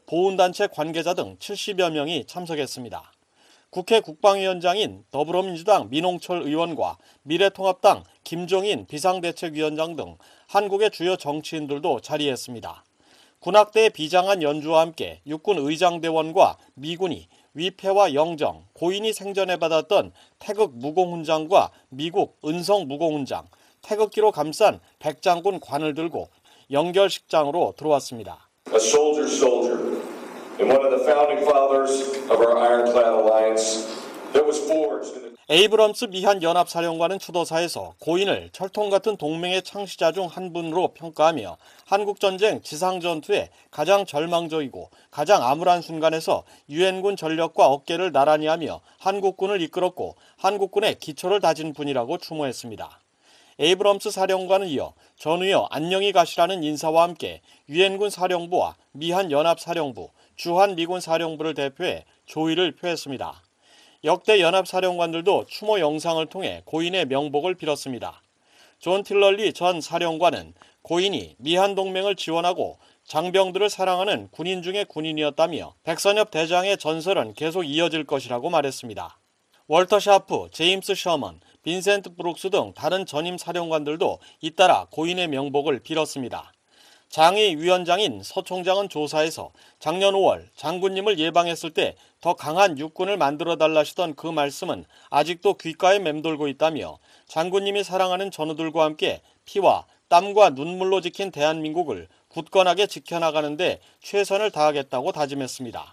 보훈단체 관계자 등 70여 명이 참석했습니다. 국회 국방위원장인 더불어민주당 민홍철 의원과 미래통합당 김종인 비상대책위원장 등 한국의 주요 정치인들도 자리했습니다. 군악대의 비장한 연주와 함께 육군 의장대원과 미군이 위패와 영정, 고인이 생전에 받았던 태극 무공훈장과 미국 은성 무공훈장, 태극기로 감싼 백장군 관을 들고 영결식장으로 들어왔습니다. A soldier's soldier. And one of the founding fathers of our ironclad alliance that was forged in the 에이브럼스 미한 연합사령관은 추도사에서 고인을 철통 같은 동맹의 창시자 중 한 분으로 평가하며 한국전쟁 지상전투의 가장 절망적이고 가장 암울한 순간에서 유엔군 전력과 어깨를 나란히 하며 한국군을 이끌었고 한국군의 기초를 다진 분이라고 추모했습니다. 에이브럼스 사령관은 이어 전우여 안녕히 가시라는 인사와 함께 유엔군 사령부와 미한 연합사령부, 주한 미군 사령부를 대표해 조의를 표했습니다. 역대 연합사령관들도 추모 영상을 통해 고인의 명복을 빌었습니다. 존 틸럴리 전 사령관은 고인이 미한동맹을 지원하고 장병들을 사랑하는 군인 중의 군인이었다며 백선엽 대장의 전설은 계속 이어질 것이라고 말했습니다. 월터 샤프, 제임스 셔먼, 빈센트 브룩스 등 다른 전임 사령관들도 잇따라 고인의 명복을 빌었습니다. 장의 위원장인 서 총장은 조사에서 작년 5월 장군님을 예방했을 때 더 강한 육군을 만들어달라시던 그 말씀은 아직도 귓가에 맴돌고 있다며 장군님이 사랑하는 전우들과 함께 피와 땀과 눈물로 지킨 대한민국을 굳건하게 지켜나가는데 최선을 다하겠다고 다짐했습니다.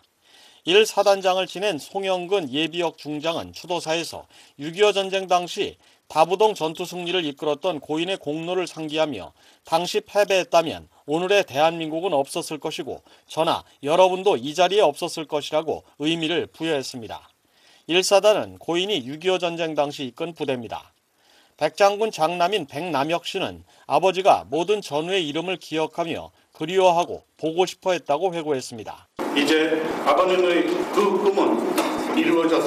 1사단장을 지낸 송영근 예비역 중장은 추도사에서 6.25 전쟁 당시 다부동 전투 승리를 이끌었던 고인의 공로를 상기하며 당시 패배했다면 오늘의 대한민국은 없었을 것이고 저나 여러분도 이 자리에 없었을 것이라고 의미를 부여했습니다. 1사단은 고인이 6.25 전쟁 당시 이끈 부대입니다. 백장군 장남인 백남혁 씨는 아버지가 모든 전우의 이름을 기억하며 그리워하고 보고 싶어 했다고 회고했습니다. 이제 아버님의 그 꿈은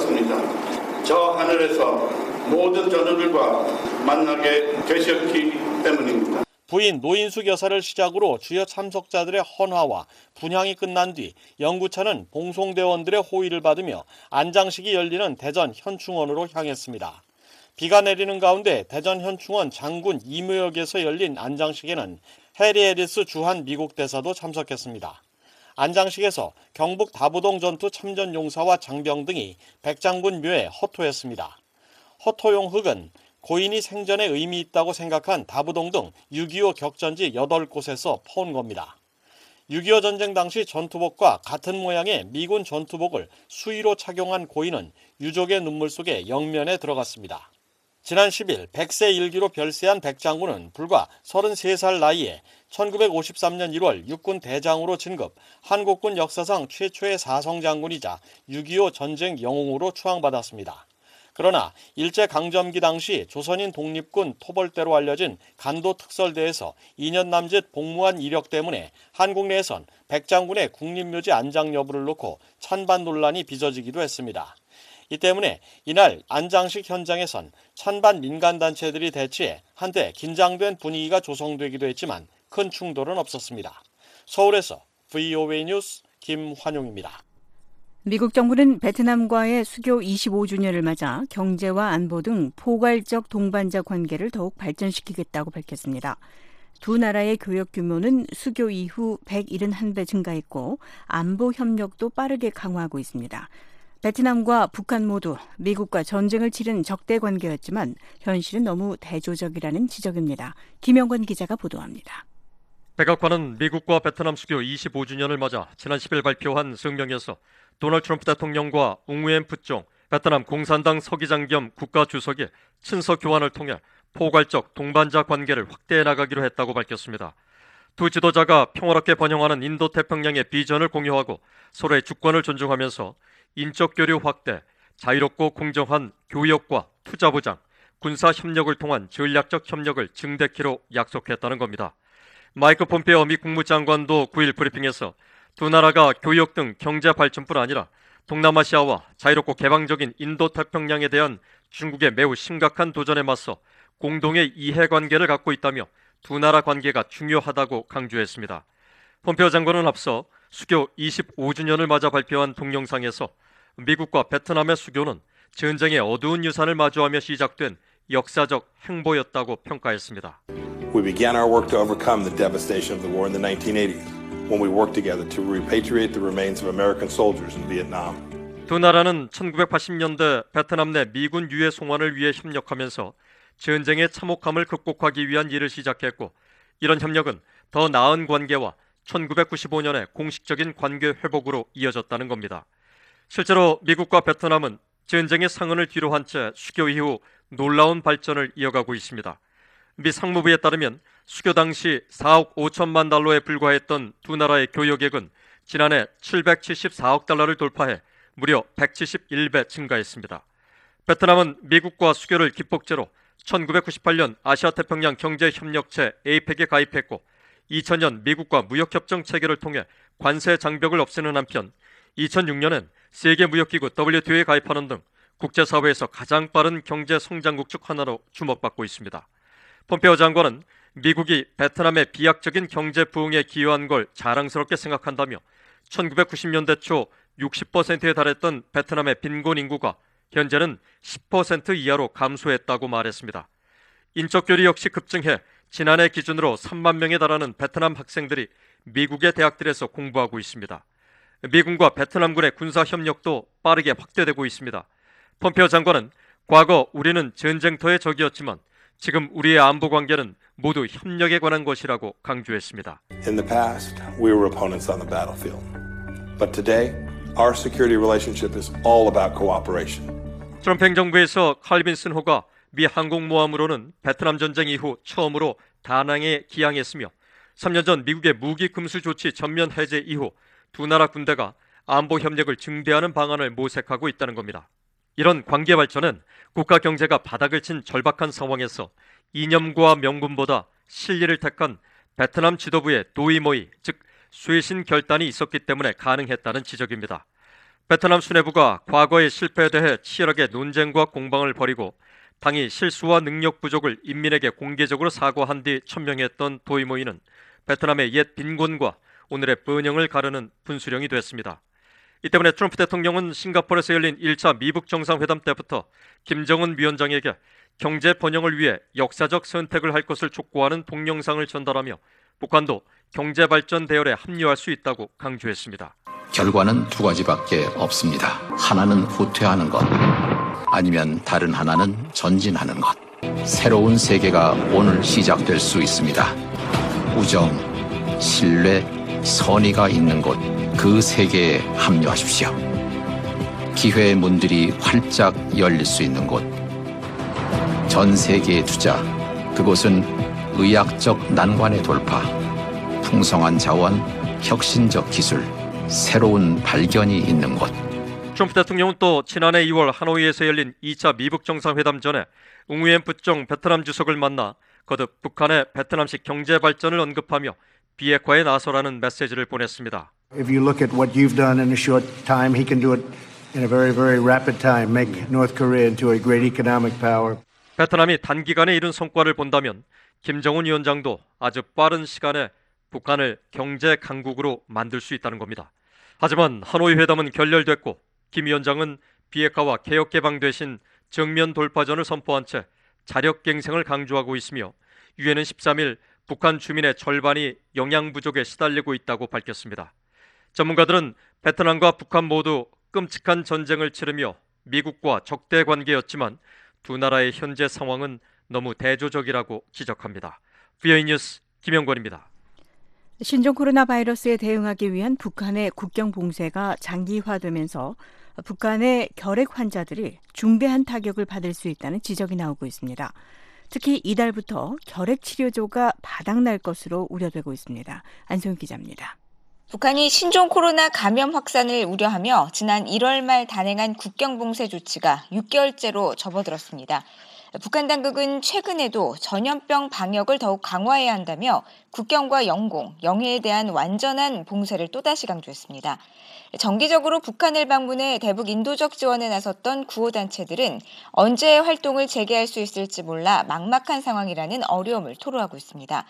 이루어졌습니다. 저 하늘에서 모든 전우들과 만나게 되셨기 때문입니다. 부인 노인숙 여사를 시작으로 주요 참석자들의 헌화와 분향이 끝난 뒤 영구차는 봉송대원들의 호의를 받으며 안장식이 열리는 대전 현충원으로 향했습니다. 비가 내리는 가운데 대전 현충원 장군 이묘역에서 열린 안장식에는 해리 해리스 주한 미국 대사도 참석했습니다. 안장식에서 경북 다부동 전투 참전용사와 장병 등이 백장군 묘에 허토했습니다. 허토용 흙은 고인이 생전에 의미 있다고 생각한 다부동 등 6.25 격전지 8곳에서 퍼온 겁니다. 6.25 전쟁 당시 전투복과 같은 모양의 미군 전투복을 수의로 착용한 고인은 유족의 눈물 속에 영면에 들어갔습니다. 지난 10일 100세 일기로 별세한 백장군은 불과 33살 나이에 1953년 1월 육군 대장으로 진급, 한국군 역사상 최초의 사성장군이자 6.25 전쟁 영웅으로 추앙받았습니다. 그러나 일제강점기 당시 조선인 독립군 토벌대로 알려진 간도특설대에서 2년 남짓 복무한 이력 때문에 한국 내에선 백장군의 국립묘지 안장 여부를 놓고 찬반 논란이 빚어지기도 했습니다. 이 때문에 이날 안장식 현장에선 찬반 민간단체들이 대치해 한때 긴장된 분위기가 조성되기도 했지만 큰 충돌은 없었습니다. 서울에서 VOA 뉴스 김환용입니다. 미국 정부는 베트남과의 수교 25주년을 맞아 경제와 안보 등 포괄적 동반자 관계를 더욱 발전시키겠다고 밝혔습니다. 두 나라의 교역 규모는 수교 이후 171배 증가했고 안보 협력도 빠르게 강화하고 있습니다. 베트남과 북한 모두 미국과 전쟁을 치른 적대 관계였지만 현실은 너무 대조적이라는 지적입니다. 김영권 기자가 보도합니다. 백악관은 미국과 베트남 수교 25주년을 맞아 지난 10일 발표한声明에서 도널드 트럼프 대통령과 웅우엔 푸종 베트남 공산당 서기장 겸 국가주석의 친서 교환을 통해 포괄적 동반자 관계를 확대해 나가기로 했다고 밝혔습니다. 두 지도자가 평화롭게 번영하는 인도태평양의 비전을 공유하고 서로의 주권을 존중하면서 인적 교류 확대, 자유롭고 공정한 교역과 투자 보장, 군사 협력을 통한 전략적 협력을 증대키로 약속했다는 겁니다. 마이크 폼페오 미 국무장관도 9일 브리핑에서 두 나라가 교역 등 경제 발전뿐 아니라 동남아시아와 자유롭고 개방적인 인도태평양에 대한 중국의 매우 심각한 도전에 맞서 공동의 이해관계를 갖고 있다며 두 나라 관계가 중요하다고 강조했습니다. 폼페오 장관은 앞서 수교 25주년을 맞아 발표한 동영상에서 미국과 베트남의 수교는 전쟁의 어두운 유산을 마주하며 시작된 역사적 행보였다고 평가했습니다. We began our work to overcome the devastation of the war in the 1980s when we worked together to repatriate the remains of American soldiers in Vietnam. 두 나라는 1980년대 베트남 내 미군 유해 송환을 위해 협력하면서 전쟁의 참혹함을 극복하기 위한 일을 시작했고, 이런 협력은 더 나은 관계와 1995년의 공식적인 관계 회복으로 이어졌다는 겁니다. 실제로 미국과 베트남은 전쟁의 상흔을 뒤로 한 채 수교 이후 놀라운 발전을 이어가고 있습니다. 미 상무부에 따르면 수교 당시 4억 5천만 달러에 불과했던 두 나라의 교역액은 지난해 774억 달러를 돌파해 무려 171배 증가했습니다. 베트남은 미국과 수교를 기폭제로 1998년 아시아태평양 경제협력체 APEC에 가입했고, 2000년 미국과 무역협정 체결을 통해 관세 장벽을 없애는 한편 2006년엔 세계무역기구 WTO에 가입하는 등 국제사회에서 가장 빠른 경제 성장국 중 하나로 주목받고 있습니다. 폼페오 장관은 미국이 베트남의 비약적인 경제 부흥에 기여한 걸 자랑스럽게 생각한다며 1990년대 초 60%에 달했던 베트남의 빈곤 인구가 현재는 10% 이하로 감소했다고 말했습니다. 인적 교류 역시 급증해 지난해 기준으로 3만 명에 달하는 베트남 학생들이 미국의 대학들에서 공부하고 있습니다. 미군과 베트남군의 군사 협력도 빠르게 확대되고 있습니다. 폼페오 장관은 과거 우리는 전쟁터의 적이었지만 지금 우리의 안보 관계는 모두 협력에 관한 것이라고 강조했습니다. In the past, we were opponents on the battlefield. But today, our security relationship is all about cooperation. 트럼프 행정부에서 칼 빈슨 호가 미 항공모함으로는 베트남 전쟁 이후 처음으로 다낭에 기항했으며 3년 전 미국의 무기 금수 조치 전면 해제 이후 두 나라 군대가 안보 협력을 증대하는 방안을 모색하고 있다는 겁니다. 이런 관계 발전은 국가 경제가 바닥을 친 절박한 상황에서 이념과 명분보다 실리를 택한 베트남 지도부의 도이모이, 즉 쇄신 결단이 있었기 때문에 가능했다는 지적입니다. 베트남 수뇌부가 과거의 실패에 대해 치열하게 논쟁과 공방을 벌이고 당이 실수와 능력 부족을 인민에게 공개적으로 사과한 뒤 천명했던 도이모이는 베트남의 옛 빈곤과 오늘의 번영을 가르는 분수령이 됐습니다. 이 때문에 트럼프 대통령은 싱가포르에서 열린 1차 미북 정상회담 때부터 김정은 위원장에게 경제 번영을 위해 역사적 선택을 할 것을 촉구하는 동영상을 전달하며 북한도 경제 발전 대열에 합류할 수 있다고 강조했습니다. 결과는 두 가지밖에 없습니다. 하나는 후퇴하는 것, 아니면 다른 하나는 전진하는 것. 새로운 세계가 오늘 시작될 수 있습니다. 우정, 신뢰, 선의가 있는 곳, 그 세계에 합류하십시오. 기회의 문들이 활짝 열릴 수 있는 곳. 전 세계의 투자, 그곳은 의학적 난관의 돌파, 풍성한 자원, 혁신적 기술, 새로운 발견이 있는 곳. 트럼프 대통령은 또 지난해 2월 하노이에서 열린 2차 미북 정상회담 전에 웅위엔 푸총 베트남 주석을 만나 거듭 북한의 베트남식 경제 발전을 언급하며 비핵화에 나서라는 메시지를 보냈습니다. If you look at what you've done in a short time, he can do it in a very, very rapid time, make North Korea into a great economic power. 베트남이 단기간에 이룬 성과를 본다면 김정은 위원장도 아주 빠른 시간에 북한을 경제 강국으로 만들 수 있다는 겁니다. 하지만 하노이 회담은 결렬됐고 김 위원장은 비핵화와 개혁개방 대신 정면 돌파전을 선포한 채 자력갱생을 강조하고 있으며 유엔은 13일 북한 주민의 절반이 영양 부족에 시달리고 있다고 밝혔습니다. 전문가들은 베트남과 북한 모두 끔찍한 전쟁을 치르며 미국과 적대 관계였지만 두 나라의 현재 상황은 너무 대조적이라고 지적합니다. VOA 뉴스 김영권입니다. 신종 코로나 바이러스에 대응하기 위한 북한의 국경 봉쇄가 장기화되면서 북한의 결핵 환자들이 중대한 타격을 받을 수 있다는 지적이 나오고 있습니다. 특히 이달부터 결핵 치료조가 바닥날 것으로 우려되고 있습니다. 안소영 기자입니다. 북한이 신종 코로나 감염 확산을 우려하며 지난 1월 말 단행한 국경 봉쇄 조치가 6개월째로 접어들었습니다. 북한 당국은 최근에도 전염병 방역을 더욱 강화해야 한다며 국경과 영공, 영해에 대한 완전한 봉쇄를 또다시 강조했습니다. 정기적으로 북한을 방문해 대북 인도적 지원에 나섰던 구호단체들은 언제 활동을 재개할 수 있을지 몰라 막막한 상황이라는 어려움을 토로하고 있습니다.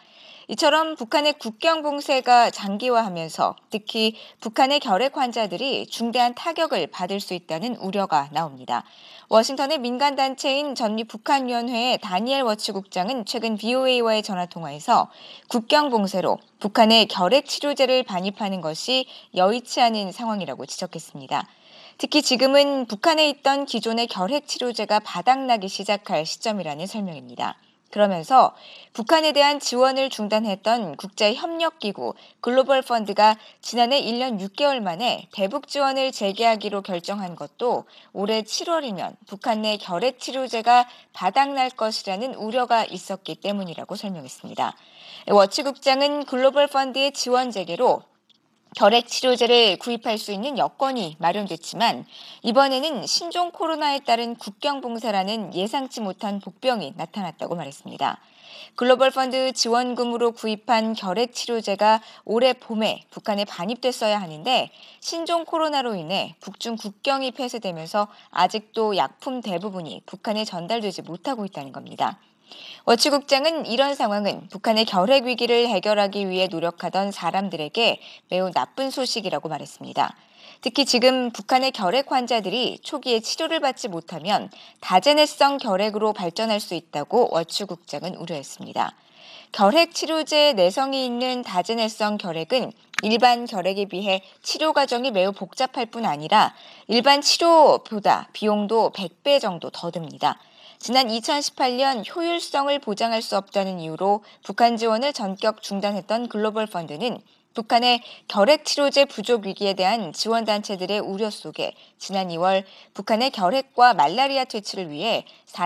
이처럼 북한의 국경 봉쇄가 장기화하면서 특히 북한의 결핵 환자들이 중대한 타격을 받을 수 있다는 우려가 나옵니다. 워싱턴의 민간단체인 전미북한위원회의 다니엘 워치 국장은 최근 VOA와의 전화통화에서 국경 봉쇄로 북한의 결핵 치료제를 반입하는 것이 여의치 않은 상황이라고 지적했습니다. 특히 지금은 북한에 있던 기존의 결핵 치료제가 바닥나기 시작할 시점이라는 설명입니다. 그러면서 북한에 대한 지원을 중단했던 국제협력기구 글로벌 펀드가 지난해 1년 6개월 만에 대북 지원을 재개하기로 결정한 것도 올해 7월이면 북한 내 결핵 치료제가 바닥날 것이라는 우려가 있었기 때문이라고 설명했습니다. 워치 국장은 글로벌 펀드의 지원 재개로 결핵 치료제를 구입할 수 있는 여건이 마련됐지만 이번에는 신종 코로나에 따른 국경 봉쇄라는 예상치 못한 복병이 나타났다고 말했습니다. 글로벌 펀드 지원금으로 구입한 결핵 치료제가 올해 봄에 북한에 반입됐어야 하는데 신종 코로나로 인해 북중 국경이 폐쇄되면서 아직도 약품 대부분이 북한에 전달되지 못하고 있다는 겁니다. 워치 국장은 이런 상황은 북한의 결핵 위기를 해결하기 위해 노력하던 사람들에게 매우 나쁜 소식이라고 말했습니다. 특히 지금 북한의 결핵 환자들이 초기에 치료를 받지 못하면 다제내성 결핵으로 발전할 수 있다고 워치 국장은 우려했습니다. 결핵 치료제에 내성이 있는 다제내성 결핵은 일반 결핵에 비해 치료 과정이 매우 복잡할 뿐 아니라 일반 치료보다 비용도 100배 정도 더 듭니다. 지난 2018년 효율성을 보장할 수 없다는 이유로 북한 지원을 전격 중단했던 글로벌 펀드는 북한의 결핵 치료제 부족 위기에 대한 지원단체들의 우려 속에 지난 2월 북한의 결핵과 말라리아 퇴치를 위해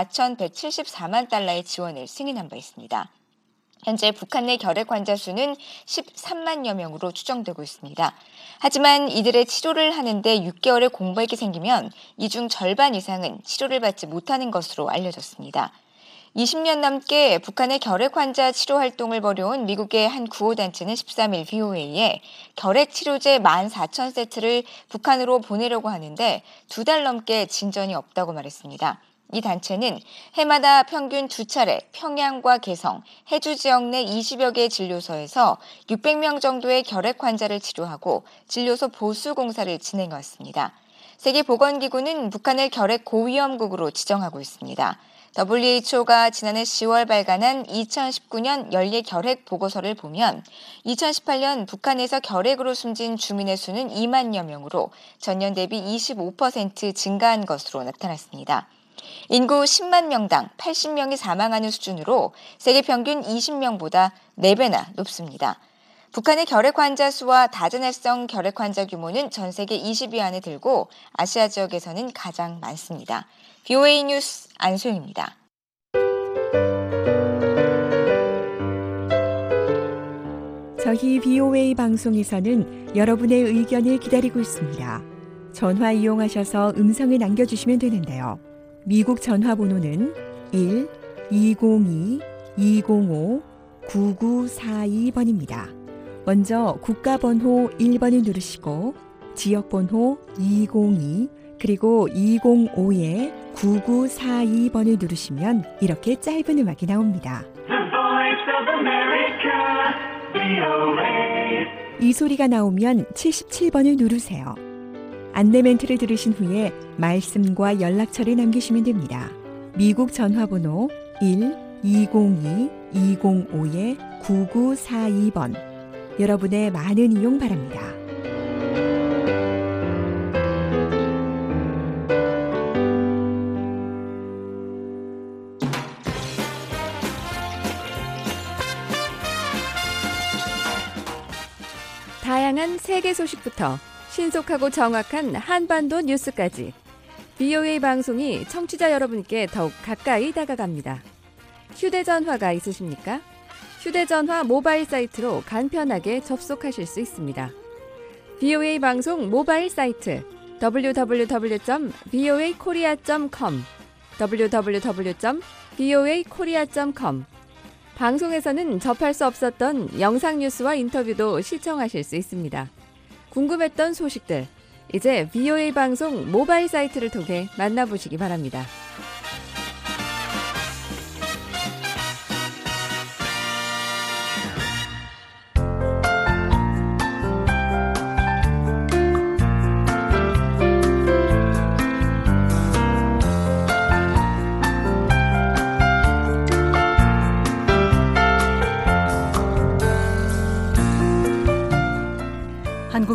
4,174만 달러의 지원을 승인한 바 있습니다. 현재 북한 내 결핵 환자 수는 13만여 명으로 추정되고 있습니다. 하지만 이들의 치료를 하는데 6개월의 공백이 생기면 이 중 절반 이상은 치료를 받지 못하는 것으로 알려졌습니다. 20년 넘게 북한의 결핵 환자 치료 활동을 벌여온 미국의 한 구호단체는 13일 VOA에 결핵 치료제 14,000세트를 북한으로 보내려고 하는데 2달 넘게 진전이 없다고 말했습니다. 이 단체는 해마다 평균 2차례 평양과 개성, 해주 지역 내 20여 개 진료소에서 600명 정도의 결핵 환자를 치료하고 진료소 보수 공사를 진행해 왔습니다. 세계보건기구는 북한을 결핵 고위험국으로 지정하고 있습니다. WHO가 지난해 10월 발간한 2019년 연례 결핵 보고서를 보면 2018년 북한에서 결핵으로 숨진 주민의 수는 2만여 명으로 전년 대비 25% 증가한 것으로 나타났습니다. 인구 10만 명당 80명이 사망하는 수준으로 세계 평균 20명보다 4배나 높습니다. 북한의 결핵 환자 수와 다제내성 결핵 환자 규모는 전 세계 20위 안에 들고 아시아 지역에서는 가장 많습니다. VOA 뉴스 안소영입니다. 저희 VOA 방송에서는 여러분의 의견을 기다리고 있습니다. 전화 이용하셔서 음성을 남겨주시면 되는데요. 미국 전화번호는 1-202-205-9942번입니다. 먼저 국가번호 1번을 누르시고 지역번호 202 그리고 205-9942번을 누르시면 이렇게 짧은 음악이 나옵니다. 이 소리가 나오면 77번을 누르세요. 안내 멘트를 들으신 후에 말씀과 연락처를 남기시면 됩니다. 미국 전화번호 1-202-205-9942번. 여러분의 많은 이용 바랍니다. 다양한 세계 소식부터 신속하고 정확한 한반도 뉴스까지 VOA 방송이 청취자 여러분께 더욱 가까이 다가갑니다. 휴대전화가 있으십니까? 휴대전화 모바일 사이트로 간편하게 접속하실 수 있습니다. VOA 방송 모바일 사이트 www.voakorea.com www.voakorea.com 방송에서는 접할 수 없었던 영상 뉴스와 인터뷰도 시청하실 수 있습니다. 궁금했던 소식들, 이제 VOA 방송 모바일 사이트를 통해 만나보시기 바랍니다.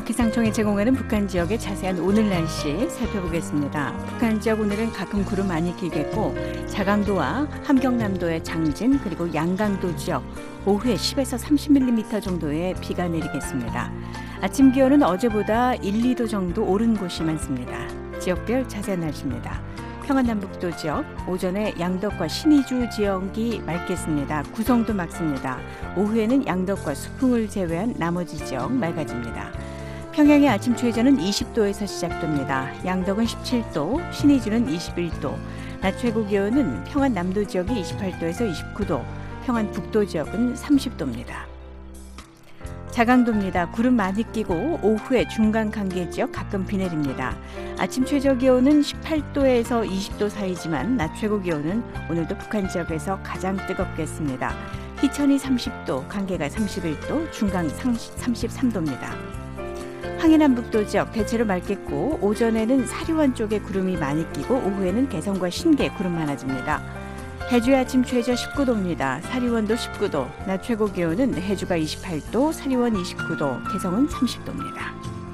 기상청이 제공하는 북한 지역의 자세한 오늘 날씨 살펴보겠습니다. 북한 지역 오늘은 가끔 구름 많이 끼겠고 자강도와 함경남도의 장진 그리고 양강도 지역 오후에 10에서 30mm 정도의 비가 내리겠습니다. 아침 기온은 어제보다 1, 2도 정도 오른 곳이 많습니다. 지역별 자세한 날씨입니다. 평안남북도 지역 오전에 양덕과 신의주 지역이 맑겠습니다. 구성도 맑습니다. 오후에는 양덕과 수풍을 제외한 나머지 지역 맑아집니다. 평양의 아침 최저는 20도에서 시작됩니다. 양덕은 17도, 신의주는 21도, 낮 최고 기온은 평안남도 지역이 28도에서 29도, 평안북도 지역은 30도입니다. 자강도입니다. 구름 많이 끼고 오후에 중간 간계 지역 가끔 비 내립니다. 아침 최저 기온은 18도에서 20도 사이지만 낮 최고 기온은 오늘도 북한 지역에서 가장 뜨겁겠습니다. 희천이 30도, 간계가 31도, 중강 33도입니다. 황해남북도 지역 대체로 맑겠고 오전에는 사리원 쪽에 구름이 많이 끼고 오후에는 개성과 신계 구름 많아집니다. 해주의 아침 최저 19도입니다. 사리원도 19도, 낮 최고 기온은 해주가 28도, 사리원 29도, 개성은 30도입니다.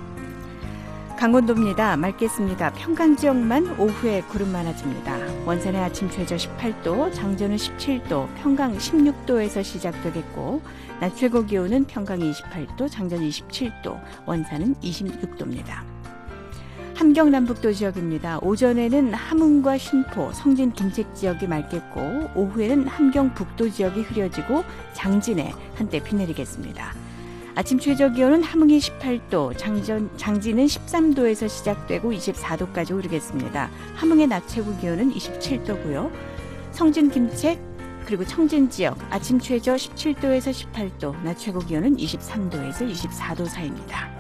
강원도입니다. 맑겠습니다. 평강 지역만 오후에 구름 많아집니다. 원산의 아침 최저 18도, 장전은 17도, 평강 16도에서 시작되겠고 낮 최고 기온은 평강이 28도, 장전 27도, 원산은 26도입니다. 함경남북도 지역입니다. 오전에는 함흥과 신포, 성진, 김책 지역이 맑겠고 오후에는 함경북도 지역이 흐려지고 장진에 한때 비 내리겠습니다. 아침 최저 기온은 함흥이 18도, 장진은 13도에서 시작되고 24도까지 오르겠습니다. 함흥의 낮 최고 기온은 27도고요. 성진, 김책, 그리고 청진 지역 아침 최저 17도에서 18도, 낮 최고 기온은 23도에서 24도 사이입니다.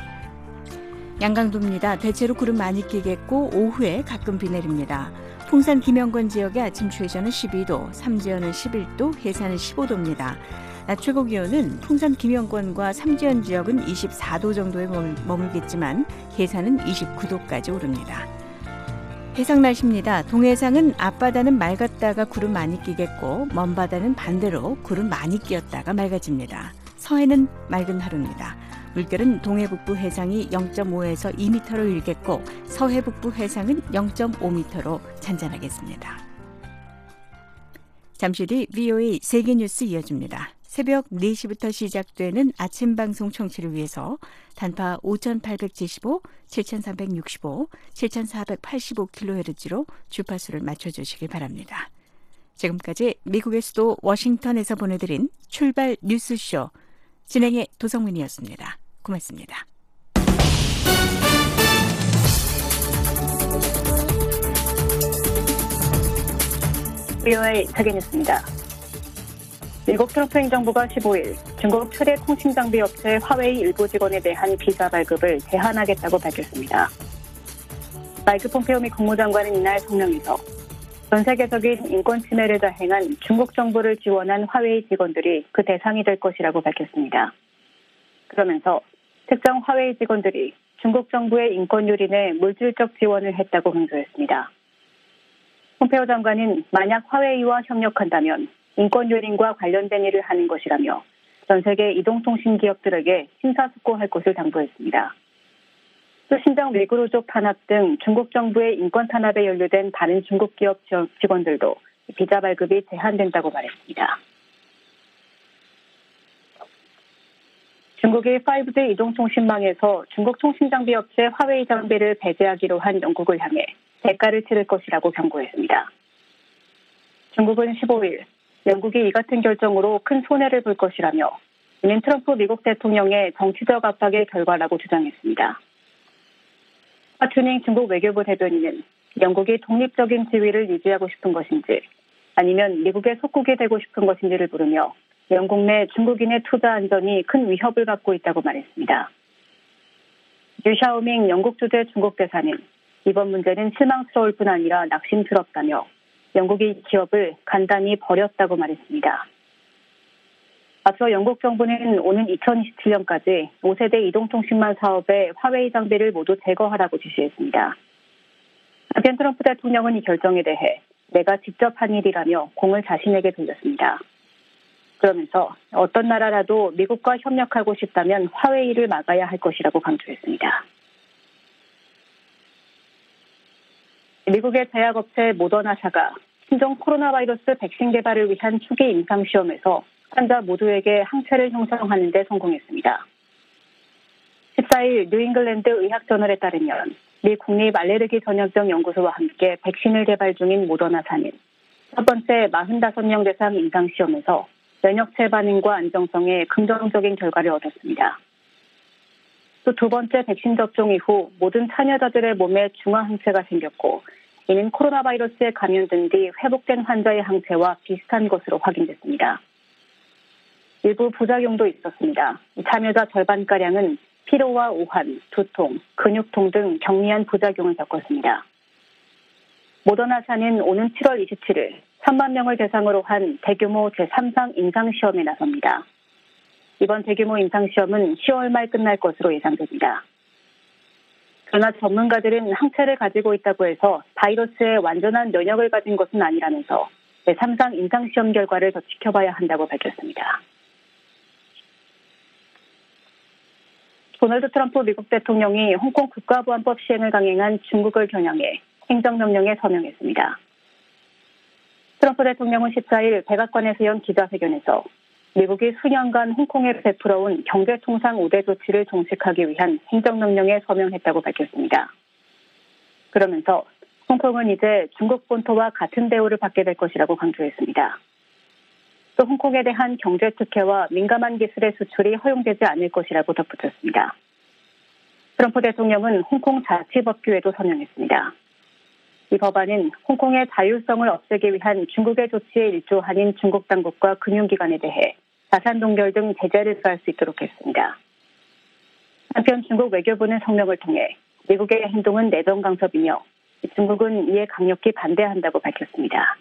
양강도입니다. 대체로 구름 많이 끼겠고 오후에 가끔 비 내립니다. 풍산 김영권 지역의 아침 최저는 12도, 삼지연은 11도, 해산은 15도입니다. 낮 최고 기온은 풍산 김영권과 삼지연 지역은 24도 정도에 머물겠지만 해산은 29도까지 오릅니다. 해상 날씨입니다. 동해상은 앞바다는 맑았다가 구름 많이 끼겠고 먼바다는 반대로 구름 많이 끼었다가 맑아집니다. 서해는 맑은 하루입니다. 물결은 동해북부 해상이 0.5에서 2m로 일겠고 서해북부 해상은 0.5m로 잔잔하겠습니다. 잠시 뒤 VOA 세계뉴스 이어집니다. 새벽 4시부터 시작되는 아침 방송 청취를 위해서 단파 5875, 7365, 7485kHz로 주파수를 맞춰주시기 바랍니다. 지금까지 미국의 수도 워싱턴에서 보내드린 출발 뉴스쇼 진행의 도성민이었습니다. 고맙습니다. VOA 세계뉴스입니다. 미국 트럼프 행정부가 15일 중국 최대 통신장비 업체 화웨이 일부 직원에 대한 비자 발급을 제한하겠다고 밝혔습니다. 마이크 폼페오 미 국무장관은 이날 성명에서 전 세계적인 인권 침해를 자행한 중국 정부를 지원한 화웨이 직원들이 그 대상이 될 것이라고 밝혔습니다. 그러면서 특정 화웨이 직원들이 중국 정부의 인권 유린에 물질적 지원을 했다고 강조했습니다. 폼페오 장관은 만약 화웨이와 협력한다면 인권 유린과 관련된 일을 하는 것이라며 전 세계 이동통신 기업들에게 심사숙고할 것을 당부했습니다. 또 신장 위구르족 탄압 등 중국 정부의 인권 탄압에 연루된 다른 중국 기업 직원들도 비자 발급이 제한된다고 말했습니다. 중국이 5G 이동통신망에서 중국 통신장비 업체 화웨이 장비를 배제하기로 한 영국을 향해 대가를 치를 것이라고 경고했습니다. 중국은 15일 영국이 이 같은 결정으로 큰 손해를 볼 것이라며 이는 트럼프 미국 대통령의 정치적 압박의 결과라고 주장했습니다. 파튜닝 중국 외교부 대변인은 영국이 독립적인 지위를 유지하고 싶은 것인지 아니면 미국의 속국이 되고 싶은 것인지를 물으며 영국 내 중국인의 투자 안전이 큰 위협을 받고 있다고 말했습니다. 류샤오밍 영국 주재 중국 대사는 이번 문제는 실망스러울 뿐 아니라 낙심스럽다며 영국이 기업을 간단히 버렸다고 말했습니다. 앞서 영국 정부는 오는 2027년까지 5세대 이동통신망 사업에 화웨이 장비를 모두 제거하라고 지시했습니다. 한편 트럼프 대통령은 이 결정에 대해 내가 직접 한 일이라며 공을 자신에게 돌렸습니다. 그러면서 어떤 나라라도 미국과 협력하고 싶다면 화웨이를 막아야 할 것이라고 강조했습니다. 미국의 제약업체 모더나사가 신종 코로나 바이러스 백신 개발을 위한 초기 임상시험에서 환자 모두에게 항체를 형성하는 데 성공했습니다. 14일 뉴잉글랜드 의학저널에 따르면 미 국립 알레르기 전염병 연구소와 함께 백신을 개발 중인 모더나사는 첫 번째 45명 대상 임상시험에서 면역체 반응과 안정성에 긍정적인 결과를 얻었습니다. 또 두 번째 백신 접종 이후 모든 참여자들의 몸에 중화 항체가 생겼고 이는 코로나 바이러스에 감염된 뒤 회복된 환자의 항체와 비슷한 것으로 확인됐습니다. 일부 부작용도 있었습니다. 참여자 절반가량은 피로와 오한, 두통, 근육통 등 경미한 부작용을 겪었습니다. 모더나사는 오는 7월 27일 3만 명을 대상으로 한 대규모 제3상 임상시험에 나섭니다. 이번 대규모 임상시험은 10월 말 끝날 것으로 예상됩니다. 그러나 전문가들은 항체를 가지고 있다고 해서 바이러스에 완전한 면역을 가진 것은 아니라면서 제3상 임상시험 결과를 더 지켜봐야 한다고 밝혔습니다. 도널드 트럼프 미국 대통령이 홍콩 국가보안법 시행을 강행한 중국을 겨냥해 행정명령에 서명했습니다. 트럼프 대통령은 14일 백악관에서 연 기자회견에서 미국이 수년간 홍콩에 베풀어온 경제통상 우대 조치를 종식하기 위한 행정명령에 서명했다고 밝혔습니다. 그러면서 홍콩은 이제 중국 본토와 같은 대우를 받게 될 것이라고 강조했습니다. 또 홍콩에 대한 경제특혜와 민감한 기술의 수출이 허용되지 않을 것이라고 덧붙였습니다. 트럼프 대통령은 홍콩 자치법규에도 서명했습니다. 이 법안은 홍콩의 자율성을 없애기 위한 중국의 조치에 일조하는 중국 당국과 금융기관에 대해 자산 동결 등 제재를 가할 수 있도록 했습니다. 한편 중국 외교부는 성명을 통해 미국의 행동은 내정 간섭이며 중국은 이에 강력히 반대한다고 밝혔습니다.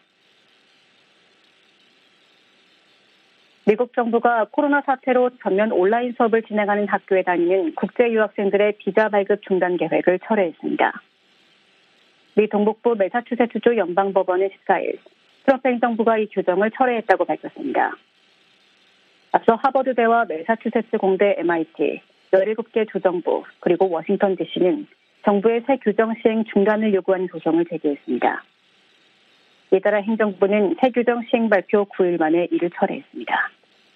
미국 정부가 코로나 사태로 전면 온라인 수업을 진행하는 학교에 다니는 국제 유학생들의 비자 발급 중단 계획을 철회했습니다. 미 동북부 매사추세츠주 연방법원은 14일 트럼프 행정부가 이 규정을 철회했다고 밝혔습니다. 앞서 하버드대와 매사추세츠 공대 MIT, 17개 주정부 그리고 워싱턴 DC는 정부의 새 규정 시행 중단을 요구하는 소송을 제기했습니다. 이에 따라 행정부는 새 규정 시행 발표 9일 만에 이를 철회했습니다.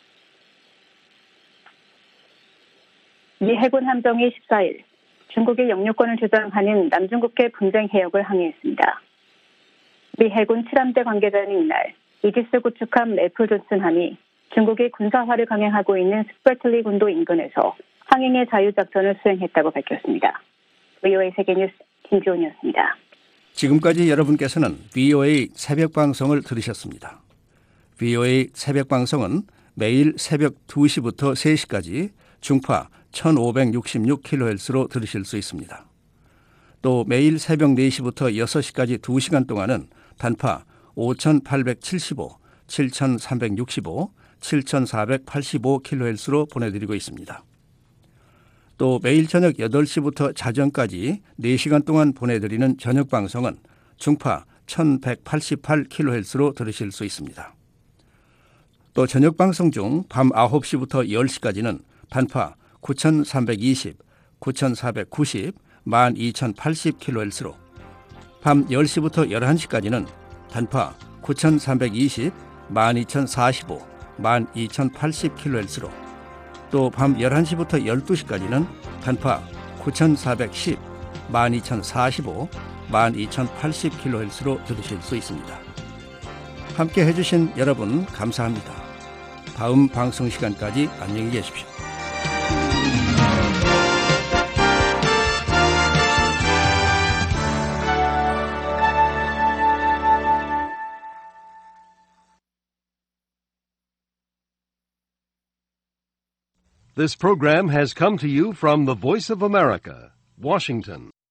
미 해군 함정이 14일 중국의 영유권을 주장하는 남중국해 분쟁 해역을 항해했습니다. 미 해군 7함대 관계자는 이날 이지스 구축함 래플 존슨함이 중국이 군사화를 강행하고 있는 스프레틀리 군도 인근에서 항행의 자유작전을 수행했다고 밝혔습니다. VOA 세계뉴스 김지원이었습니다. 지금까지 여러분께서는 VOA 새벽방송을 들으셨습니다. VOA 새벽방송은 매일 새벽 2시부터 3시까지 중파 1566kHz로 들으실 수 있습니다. 또 매일 새벽 4시부터 6시까지 2시간 동안은 단파 5875, 7365, 7485kHz로 보내드리고 있습니다. 또 매일 저녁 8시부터 자정까지 4시간 동안 보내드리는 저녁 방송은 중파 1188kHz로 들으실 수 있습니다. 또 저녁 방송 중 밤 9시부터 10시까지는 단파 9320, 9490, 12080kHz로 밤 10시부터 11시까지는 단파 9320, 12045, 12080kHz로 또 밤 11시부터 12시까지는 단파 9410, 12045, 12080kHz로 들으실 수 있습니다. 함께 해주신 여러분 감사합니다. 다음 방송 시간까지 안녕히 계십시오. This program has come to you from the Voice of America, Washington.